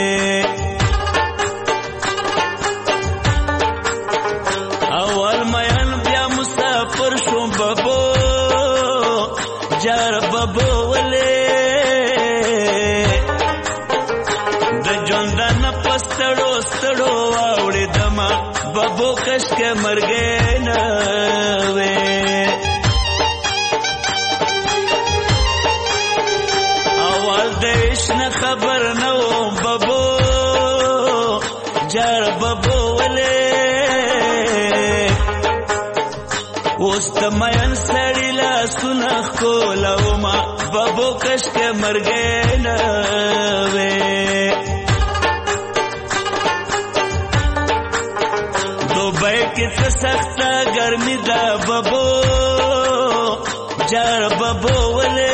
اول میان بیا مسافر شو بابو جار بابو ولے د ژوند نه پستړو ستړو واوړې دما بابو کش کے مر گئے نہ وے نه خبر نو بابو جار بابو ولې اوس تمین سړی لا سنخ کولاو ما بابو کش کې مرګې نه وې دوبۍ کې څه سخته ګرمي ده بابو جار بابو ولې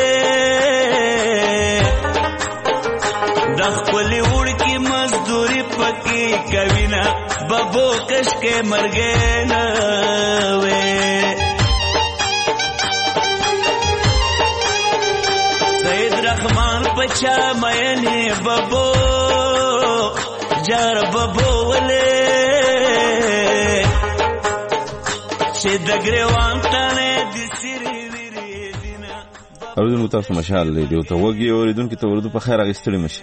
خپل وړکی مزدوری پکې کوینا بابو کش کې مرګې نه وې سید رحمان پچا مېنه بابو جار بابو ولې چې دګریوان تنه د سری ویری دینا. اورېدونکو تاسو مشال ریډیو ته وګورئ. اورېدونکو ته ورته په خیر اخیستلی مشي.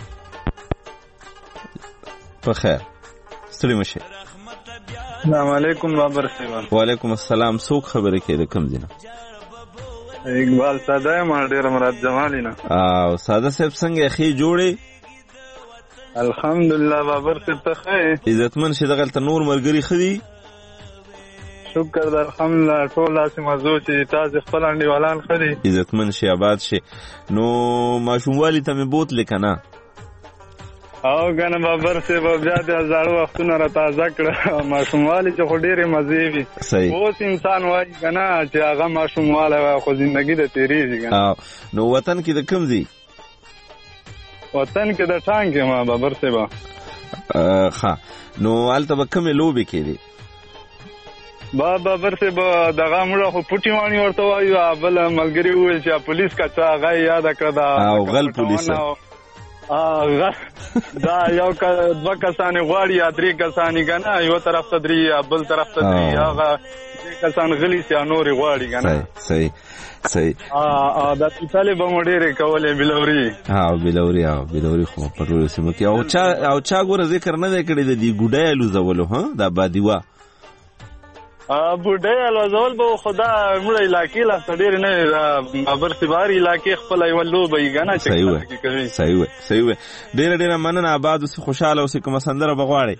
په خیر ستړي مشه. السلام علیکم بابر صاحب. وعلیکم السلام. څوک خبره کې ده کوم ځای؟ اقبال ساده یم ډېر مراد جمالي نه. او ساده صاحب څنګه ښې جوړې؟ الحمدلله بابر صاحب ته ښه عزتمن شي. دغلته نور ملګري ښه دي؟ شکر ده الحمدلله. ټول داسې مزو چې تاسې خپل انډیوالان ښه دي. عزتمن شي، آباد شي. نو ماشوموالي ته مې بوتلې که نه؟ او کنه بابر صاحب بیا د زړو وختونه را تازه کړه. ماشوموالي چې خو ډېرې مزې وي. اوس انسان وایي که نه چې هغه ماشوموالی وای خو زندګي د تېرېږي که نه. نو وطن کې د کوم ځای؟ وطن کې د ټانګ یم بابر صاحب. ښه نو هلته به کومې لوبې کېدې؟ با بابر سے دغه موږ خو پټی وانی ورته وایو بل ملګری وویل چې پولیس کا څا غي یاد کړه او غل پولیس ا دا یو کا دوه کسان غواړي یا درې کسان کنه یو طرف ته درې بل طرف ته درې هغه کسان غلی سي نور غواړي کنه صحیح صحیح ا دا طالب مډيره کولې بلوري ها بلوري او بلوري خو په ټول سیمه کې او چا او چا ګور ذکر نه کړی د دې ګډای لوزولو ها دا بادیوا ا بډای لوزول به خدا مړ علاقې لا ډېر نه خبر سباري علاقې خپل یو لوبي غنا چې کوي صحیح وي صحیح وي ډېر ډېر مننه آباد اوس خوشاله اوس کوم سندره بغواړي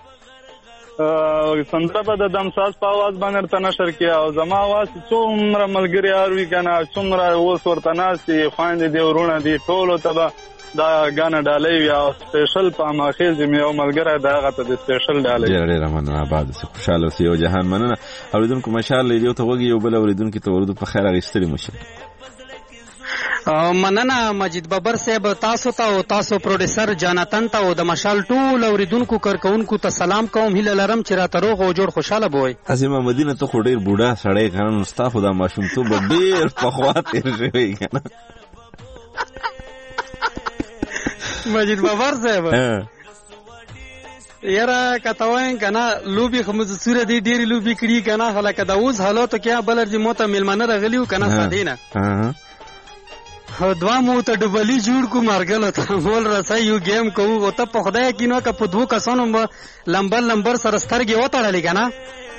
ا سندره په د دمساز په आवाज باندې تر نشر کې او زما आवाज څومره ملګری اروي کنه څومره اوس ورته ناسي خويند دي ورونه دي ټول ته دا غانا ډالې یا سپیشل په ماخیز مې یو ملګری دا غته د سپیشل ډالې ډېر ډېر مننه آباد اوس خوشاله اوس یو جهان مننه اوریدونکو ماشاءالله دې ته وګي یو بل اوریدونکو ته ورته په خیر غشتري مشه مننه مجید بابر صاحب تاسو ته او تاسو پروډوسر جاناتن ته او د مشال ټول اوریدونکو کارکونکو ته سلام کوم هیله لرم چې راته روغ او جوړ خوشاله بوي عظیمه مدینه ته خو ډیر بوډا سړی کنه مصطفی خدا ماشوم ته ډیر په خوا تیر شوی کنه مجید بابر صاحب یاره کتاوین کنه لوبي خمز سوره دی ډیر لوبي کړی کنه هلاکه دا اوس حالات کې بلر دې موته ملمنه راغلیو کنه سادینه دوا مو ته ډبلی جوړ کو مارګل ته مول رسای یو گیم کو او ته په خدای کې نو که په دوه کسانو لمبر لمبر سره سترګې وټړلې کنه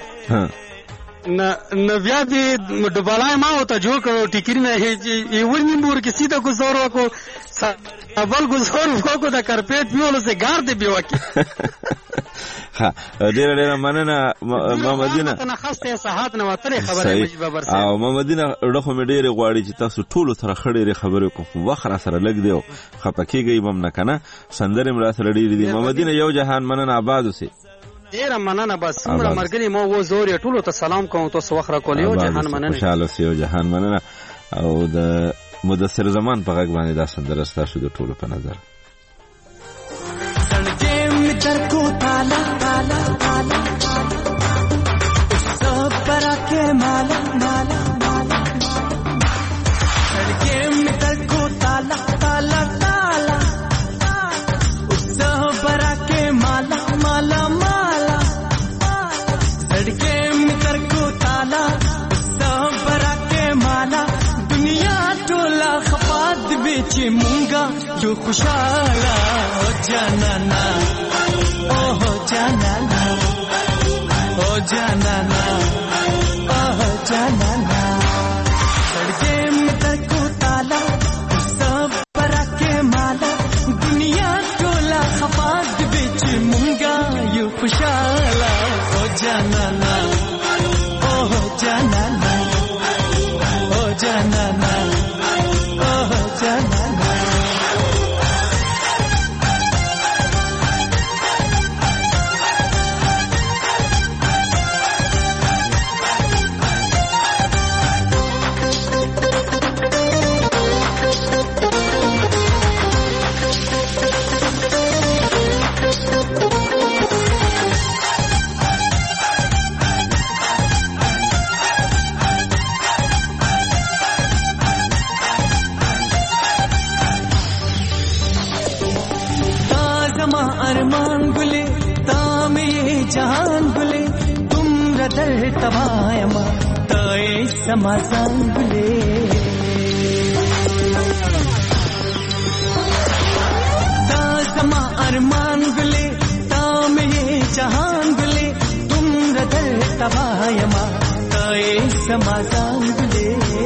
न بیا دې ډبلای ما او ته جوړ کړو ټیکری نه یې ورنی مور کې سیده گزار وکړو اول گزار وکړو دا کارپیټ پیولو سه ګار دې بیو کې ها ډېر ډېر مننه محمدینه نه خاصه صحات نه وترې خبره مجید بابر صاحب او محمدینه ډخو مې ډېر غواړي چې تاسو ټول سره خړې خبرې کوم وخت سره لګ دیو خپکیږي بم نه کنه سندره مې را سره ډېر دي محمدینه یو جهان مننه آباد اوسه ډیر مننه بس څومره مرګنی مو و زور ټولو ته سلام کوم تاسو وخت را کولیو جهان مننه خوشاله سیو جهان مننه او د مدثر زمان په غږ باندې دا سندره ستاسو د ټولو په نظر سړکې می تر کو تالا تالا تالا سب برا کې مالا مالا مالا سړکې می تر کو تالا تالا تالا سب برا کې مالا مالا چې مونږه یو خوشاله او جانانا او جانانا او جانانا او جانانا سړکې مې کو تالا سب پرکه مالا دنیا ټوله خپاد دې چې مونږه یو خوشاله او جانانا او جانانا او جانانا तबायमा तय समासान गुले ता समा अरमान गुले ताम ये जहान गुले तुम रदर तबायमा तय समासान गुले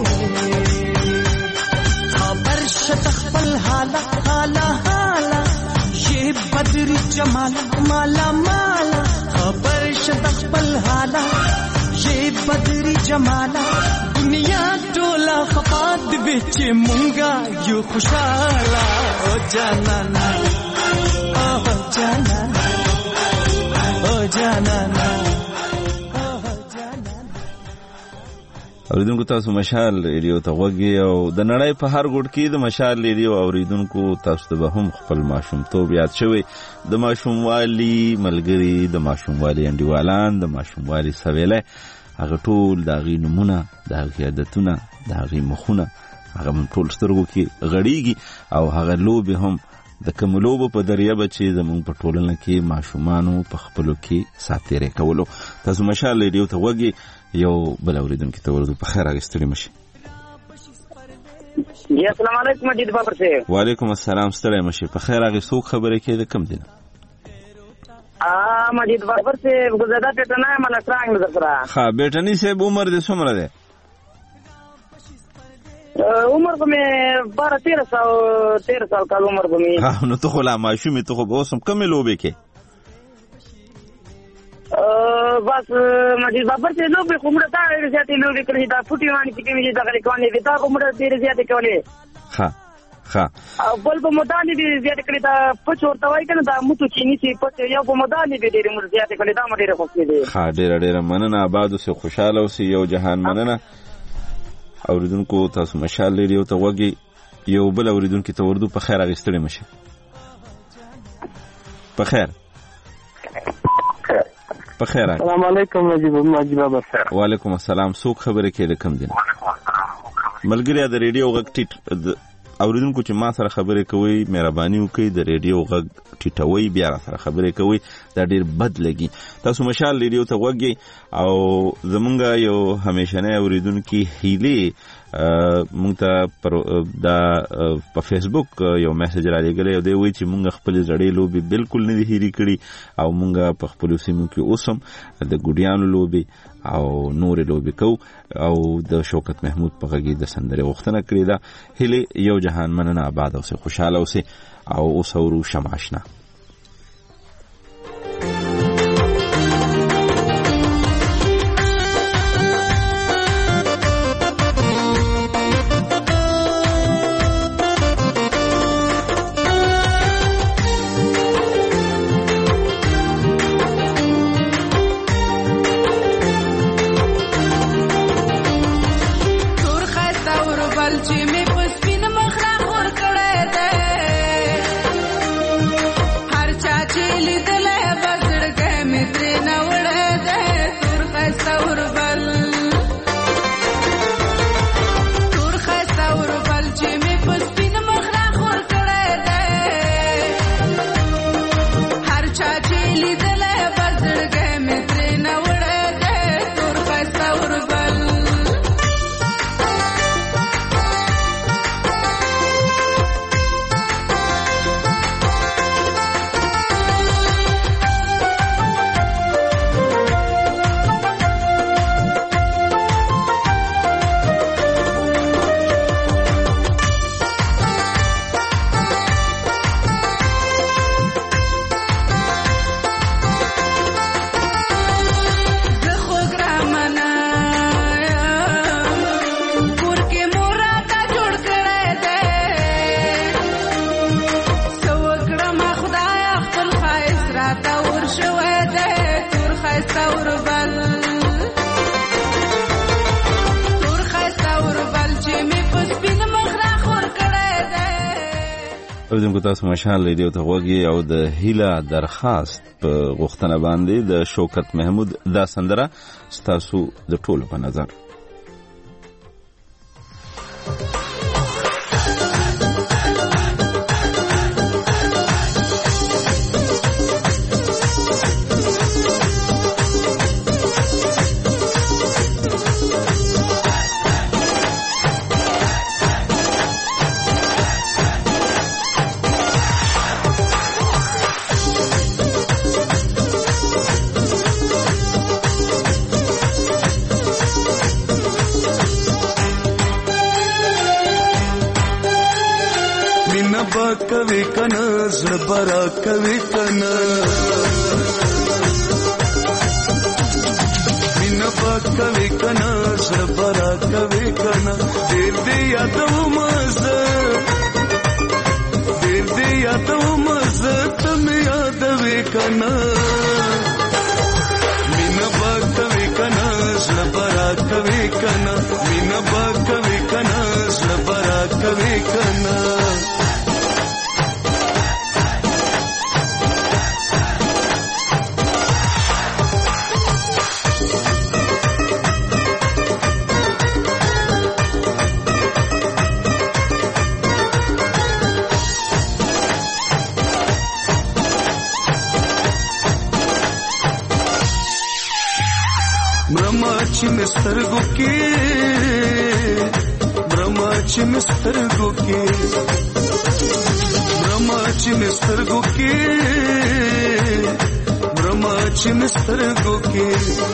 खबर शतखल हाला हाला हाला ये बदर जमाल माला माला खबर शतखल हाला ये बदरी जमाना दुनिया टोला खपात बिच मुंगा यू खुशाला ओ जानाना ओ जानाना ओ जानाना اوریدونکو تاسو مشال ریډیو ته غوږی او د نړۍ په هر ګوټ کې د مشال ریډیو اوریدونکو تاسو ته به هم خپل ماشومتوب یاد شوی د ماشوموالي ملګري د ماشوموالي انډیوالان د ماشوموالي سویله هغه ټول د هغې نومونه د هغې عادتونه د هغې مخونه هغه من ټول سترګو کې غړیږي او هغه لوبې هم د کومو لوبو په دریابه چې زموږ په ټولنه کې ماشومانو په خپلو کې ساتیرې کولو. تاسو مشال ریډیو ته غوږی یو بل اوریدونکي ته ورځو په خیر اخیستلی مشي. جی السلام علیکم مجید بابر صاحب. وعلیکم السلام ستړی مشي په خیر اخیستو خبرې کې د کم دي نه ا مجید بابر صاحب گزاده پیټنه مله څنګه نظر سره ها بیٹنی صاحب عمر دې څومره ده؟ عمر کو مې بارہ تیرہ سال تیرہ سال کال عمر کو مې ها نو ته خو لا ماشومې ته خو اوسم کمې لوبې کې بس مجید بابر سے لوگ بھی عمر تا زیاتې لوبې کړې دا فوټي وانی چې کې مې دا غلي کوي دا عمر ډېر زیاتې کولې ها ها او بل په مدان دي زیاتې کړې دا پچ ورته وای کنه دا موټو چینی سي پچ یو په مدان دي ډېر عمر زیاتې کړې دا مډېر خوښ دي. ها ډېر ډېر مننه آباد اوسې خوشاله اوسې یو جهان مننه. اوریدونکو تاسو مشال ریډیو ته غوږی یو بل اوریدونکي ته ورځو په خیر اخیستلی مشي. په خیر په خیر. السلام علیکم مجید مجید بابا صاحب. وعلیکم السلام. څوک خبرې کوي د کوم دي؟ ملګری د ریډیو غږ ټیټ اوریدونکو چې ما سره خبرې کوي مهرباني وکړئ د ریډیو غږ ټیټوي بیا را سره خبرې کوي دا ډېر بد لګي. تاسو مشال ریډیو ته غوږی او زمونږ یو همیشنی اوریدونکي هیلې مونږ ته دا په فیسبوک یو میسج را لېږلی او دی وایي چې مونږ خپلې زړې لوبې بالکل نه دي هیرې کړي او مونږ په خپلو سیمو کې اوس هم د ګوډیانو لوبې او نورې لوبې کوو او د شوکت محمود په غږ د سندرې غوښتنه کړې ده. هیلې یو جهان مننه آباد اوسې خوشحاله اوسې او اوس اورو شمع اشنا. اوریدونکو تاسو مشال ریډیو ته غوږی او د هیله درخواست په غوښتنه باندې د شوکت محمود دا سندره ستاسو د ټولو په نظر. کوي کنه زړه برا کوي کنه مینا پاک کوي کنه زړه برا کوي کنه دې دې یادو مزه دې دې یادو مزه تم یادوي کنه مینا پاک کوي کنه زړه برا کوي کنه کوي کنه چې مسترګو کې برما چې مسترګو کې برما چې مسترګو کې برما چې مسترګو کې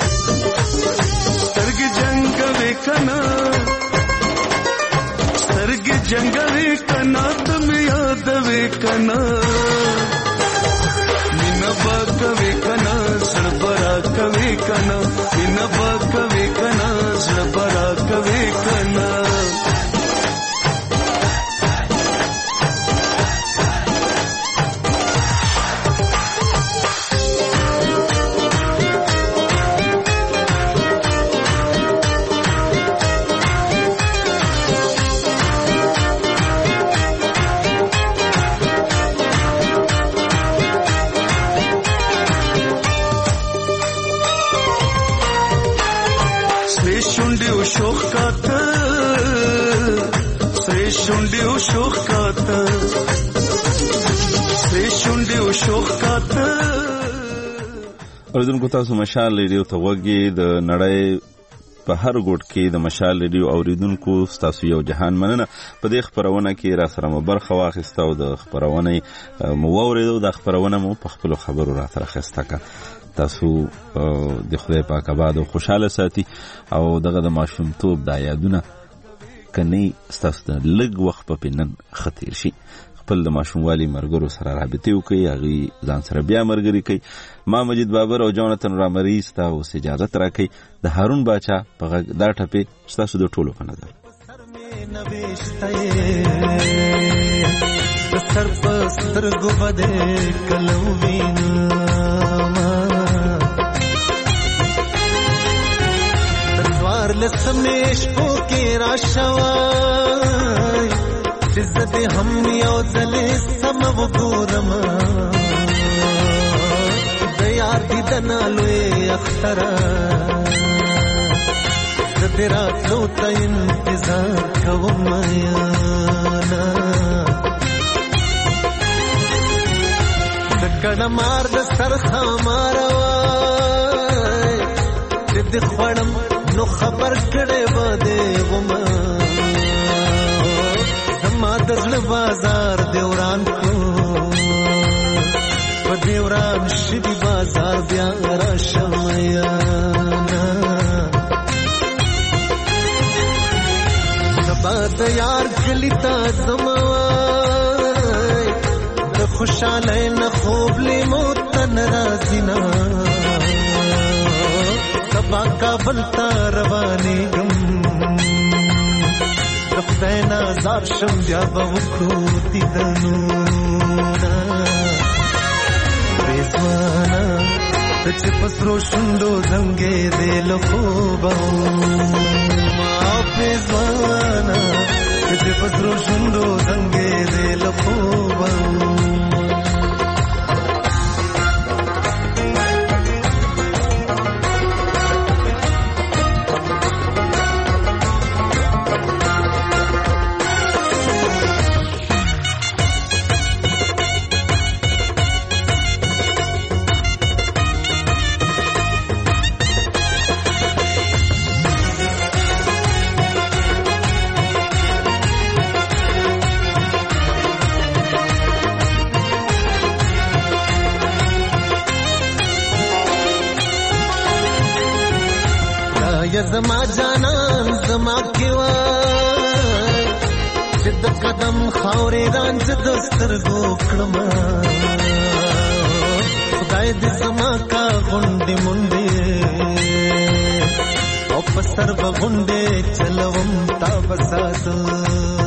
سترګ جنگ وکنا سترګ جنگ وکنا تم یاد وکنا مینا باک وکنا سړبرا کوي کنا مینا باک وکنا سړبرا کوي کنا شوخ کاته سری شونډي او شوخ کاته سری شونډي او شوخ کاته اوریدونکو تاسو مشال ریډیو ته وګورئ د نړۍ په هر ګوټ کې د مشال ریډیو اوریدونکو تاسو یو جهان مننه په دې خبرونه کې را سره مبرخه واخیسته او د خبرونه مو اوریدو د خبرونه مو په خپل خبرو را تر خسته کا تاسو د خدای پاک آباد او خوشاله ساتي او دغه د ماشومتوب د یادونه کني تاسو د لږ وخت په پنن خطر شي خپل د ماشوموالي مرګرو سره رابطه وکړي هغه ځان سره بیا مرګري کوي ما مجید بابر او جوناتن رامری تاسو اجازه راکړي د هارون باچا په دا ټپه تاسو د ټولو په نظر سر په سترګو بده کلو وینا دوار لسمیش پو کې راشوای عزت هم یو ځل سم وګورم د یار دې دنالوي اختر د دې راتلو ته انتظار کوم یانا د کډه مار د سرخه ماروای د خوړم نو خبر کړي باندې غما زما د زړه بازار دیوران کو په دیوران شدي بازار بیا را شمیا سبا د یار کلیتا زما د خوشاله نه خوب لی موت ناراضینا سبا کابل تا رواني غم خدای نازار شم بیا به وکړو دیدنو ریزوانا ته چې پسرو شوندو زنګې دې له خوبه ما ریزوانا ته چې پسرو شوندو زنګې دې له خوبه زما جانان زما کیوا جد قدم خاورې رانځ دستر ګوکړم خدای دې زما کا غونډې مونډې او پستر بغونډې چلوم تا بسات